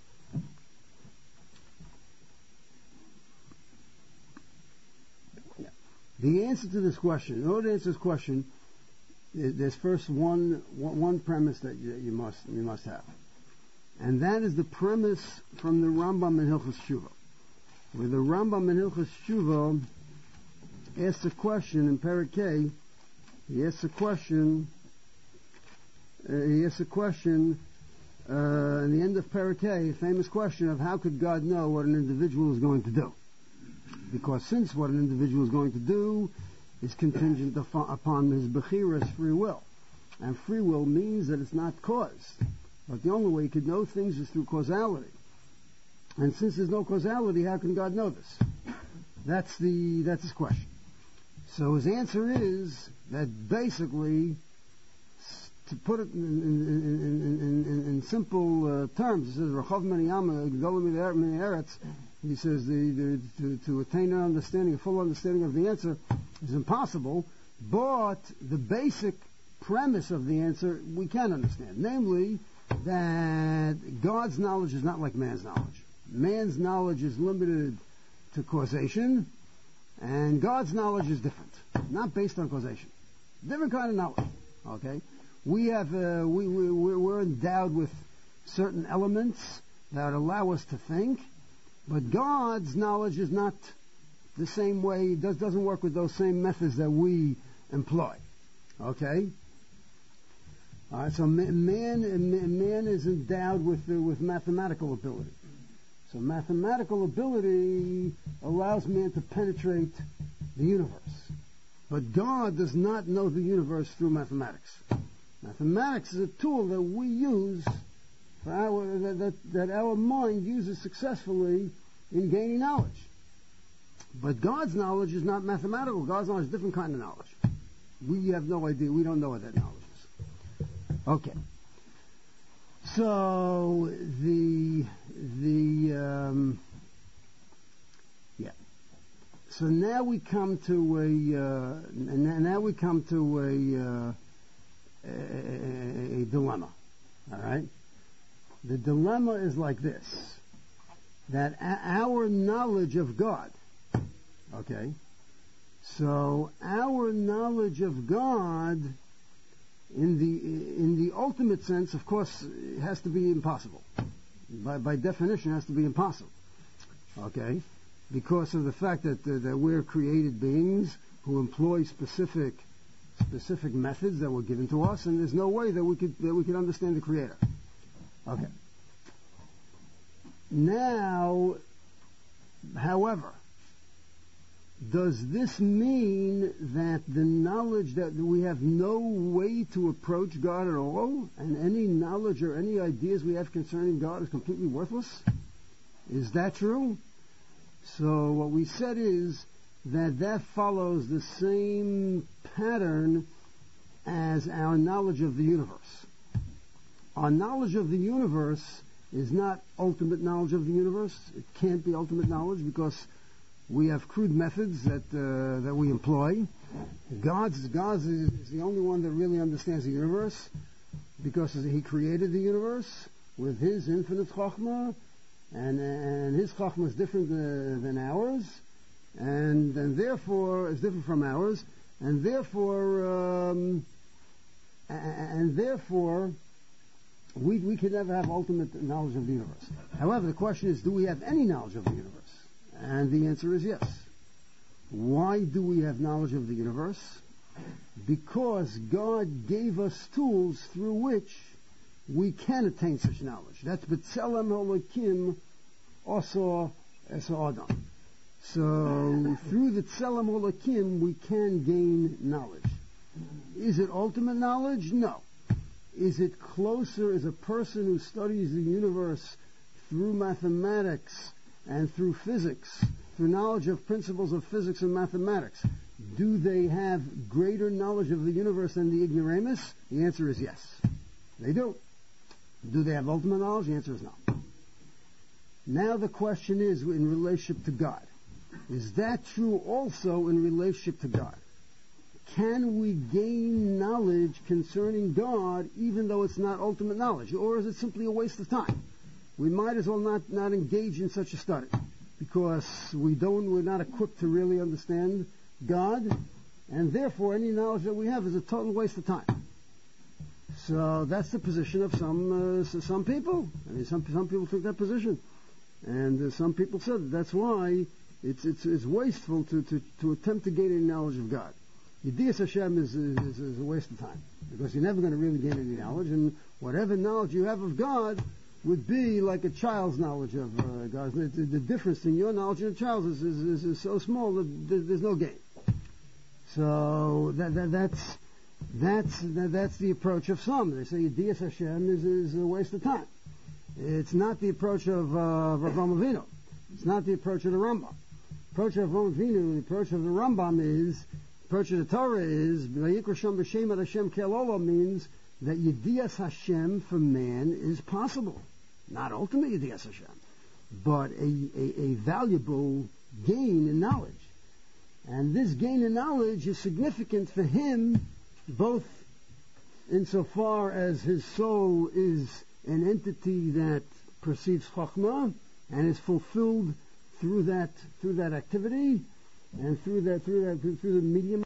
yeah. The answer to this question, in order to answer this question, there's first one one premise that you, you must you must have. And that is the premise from the Rambam in Hilchos Tshuva, where the Rambam in Hilchos Tshuva asks a question in Perek K. He asks a question. Uh, he asks a question uh, in the end of Perek K, a famous question of how could God know what an individual is going to do? Because since what an individual is going to do is contingent upon, upon his bechiras, free will, and free will means that it's not caused. But the only way he could know things is through causality. And since there's no causality, how can God know this? That's the that's his question. So his answer is that basically, to put it in, in, in, in, in, in simple uh, terms, he says, Rechav Meniyama, Gdolim Min Eretz, he says the, the, to, to attain an understanding, a full understanding of the answer is impossible, but the basic premise of the answer we can understand. Namely, that God's knowledge is not like man's knowledge. Man's knowledge is limited to causation, and God's knowledge is different, not based on causation. Different kind of knowledge. Okay, we have uh, we, we we're endowed with certain elements that allow us to think, but God's knowledge is not the same way. It does doesn't work with those same methods that we employ. Okay. All right, so man, man, man is endowed with uh, with mathematical ability. So mathematical ability allows man to penetrate the universe. But God does not know the universe through mathematics. Mathematics is a tool that we use, for our, that, that, that our mind uses successfully in gaining knowledge. But God's knowledge is not mathematical. God's knowledge is a different kind of knowledge. We have no idea. We don't know what that knowledge is. Okay. So the the um, yeah. So now we come to a uh, now we come to a, uh, a, a, a dilemma. All right. The dilemma is like this: that our knowledge of God. Okay. So our knowledge of God, in the in the ultimate sense, of course, it has to be impossible. By by definition, it has to be impossible. Okay, because of the fact that uh, that we're created beings who employ specific specific methods that were given to us, and there's no way that we could that we could understand the Creator. Okay. Now, however, does this mean that the knowledge that we have no way to approach God at all, and any knowledge or any ideas we have concerning God is completely worthless? Is that true? So what we said is that that follows the same pattern as our knowledge of the universe. Our knowledge of the universe is not ultimate knowledge of the universe. It can't be ultimate knowledge because we have crude methods that uh, that we employ. God's God's is, is the only one that really understands the universe because He created the universe with His infinite chachma, and and His chachma is different uh, than ours, and and therefore is different from ours, and therefore um, and therefore we we can never have ultimate knowledge of the universe. However, the question is, do we have any knowledge of the universe? And the answer is yes. Why do we have knowledge of the universe? Because God gave us tools through which we can attain such knowledge. That's B'Tselem Holokim Oso Eso Adam. So through the Tselem Holokim we can gain knowledge. Is it ultimate knowledge? No. Is it closer as a person who studies the universe through mathematics and through physics, through knowledge of principles of physics and mathematics? Do they have greater knowledge of the universe than the ignoramus? The answer is yes. They do. Do they have ultimate knowledge? The answer is no. Now the question is in relationship to God. Is that true also in relationship to God? Can we gain knowledge concerning God even though it's not ultimate knowledge? Or is it simply a waste of time? We might as well not, not engage in such a study because we don't, we're not equipped to really understand God, and therefore any knowledge that we have is a total waste of time. So that's the position of some uh, some people. I mean, some some people took that position, and uh, some people said that that's why it's it's, it's wasteful to, to, to attempt to gain any knowledge of God. Yedias Hashem is, is, is a waste of time because you're never going to really gain any knowledge, and whatever knowledge you have of God would be like a child's knowledge of uh, God. The, the, the difference in your knowledge and a child's is, is, is, is so small that there's no gain. So that, that, that's that's that, that's the approach of some. They say Yedias Hashem is, is a waste of time. It's not the approach of uh, Avraham Avinu. It's not the approach of the Rambam. The approach of Avraham Avinu, the approach of the Rambam is, the approach of the Torah is, Vayikra Shem B'Shem Ad Hashem Kelolo means that Yedias Hashem for man is possible. Not ultimate Yedias Hashem, but a, a, a valuable gain in knowledge. And this gain in knowledge is significant for him, both insofar as his soul is an entity that perceives Chachma and is fulfilled through that through that activity and through that through that through the medium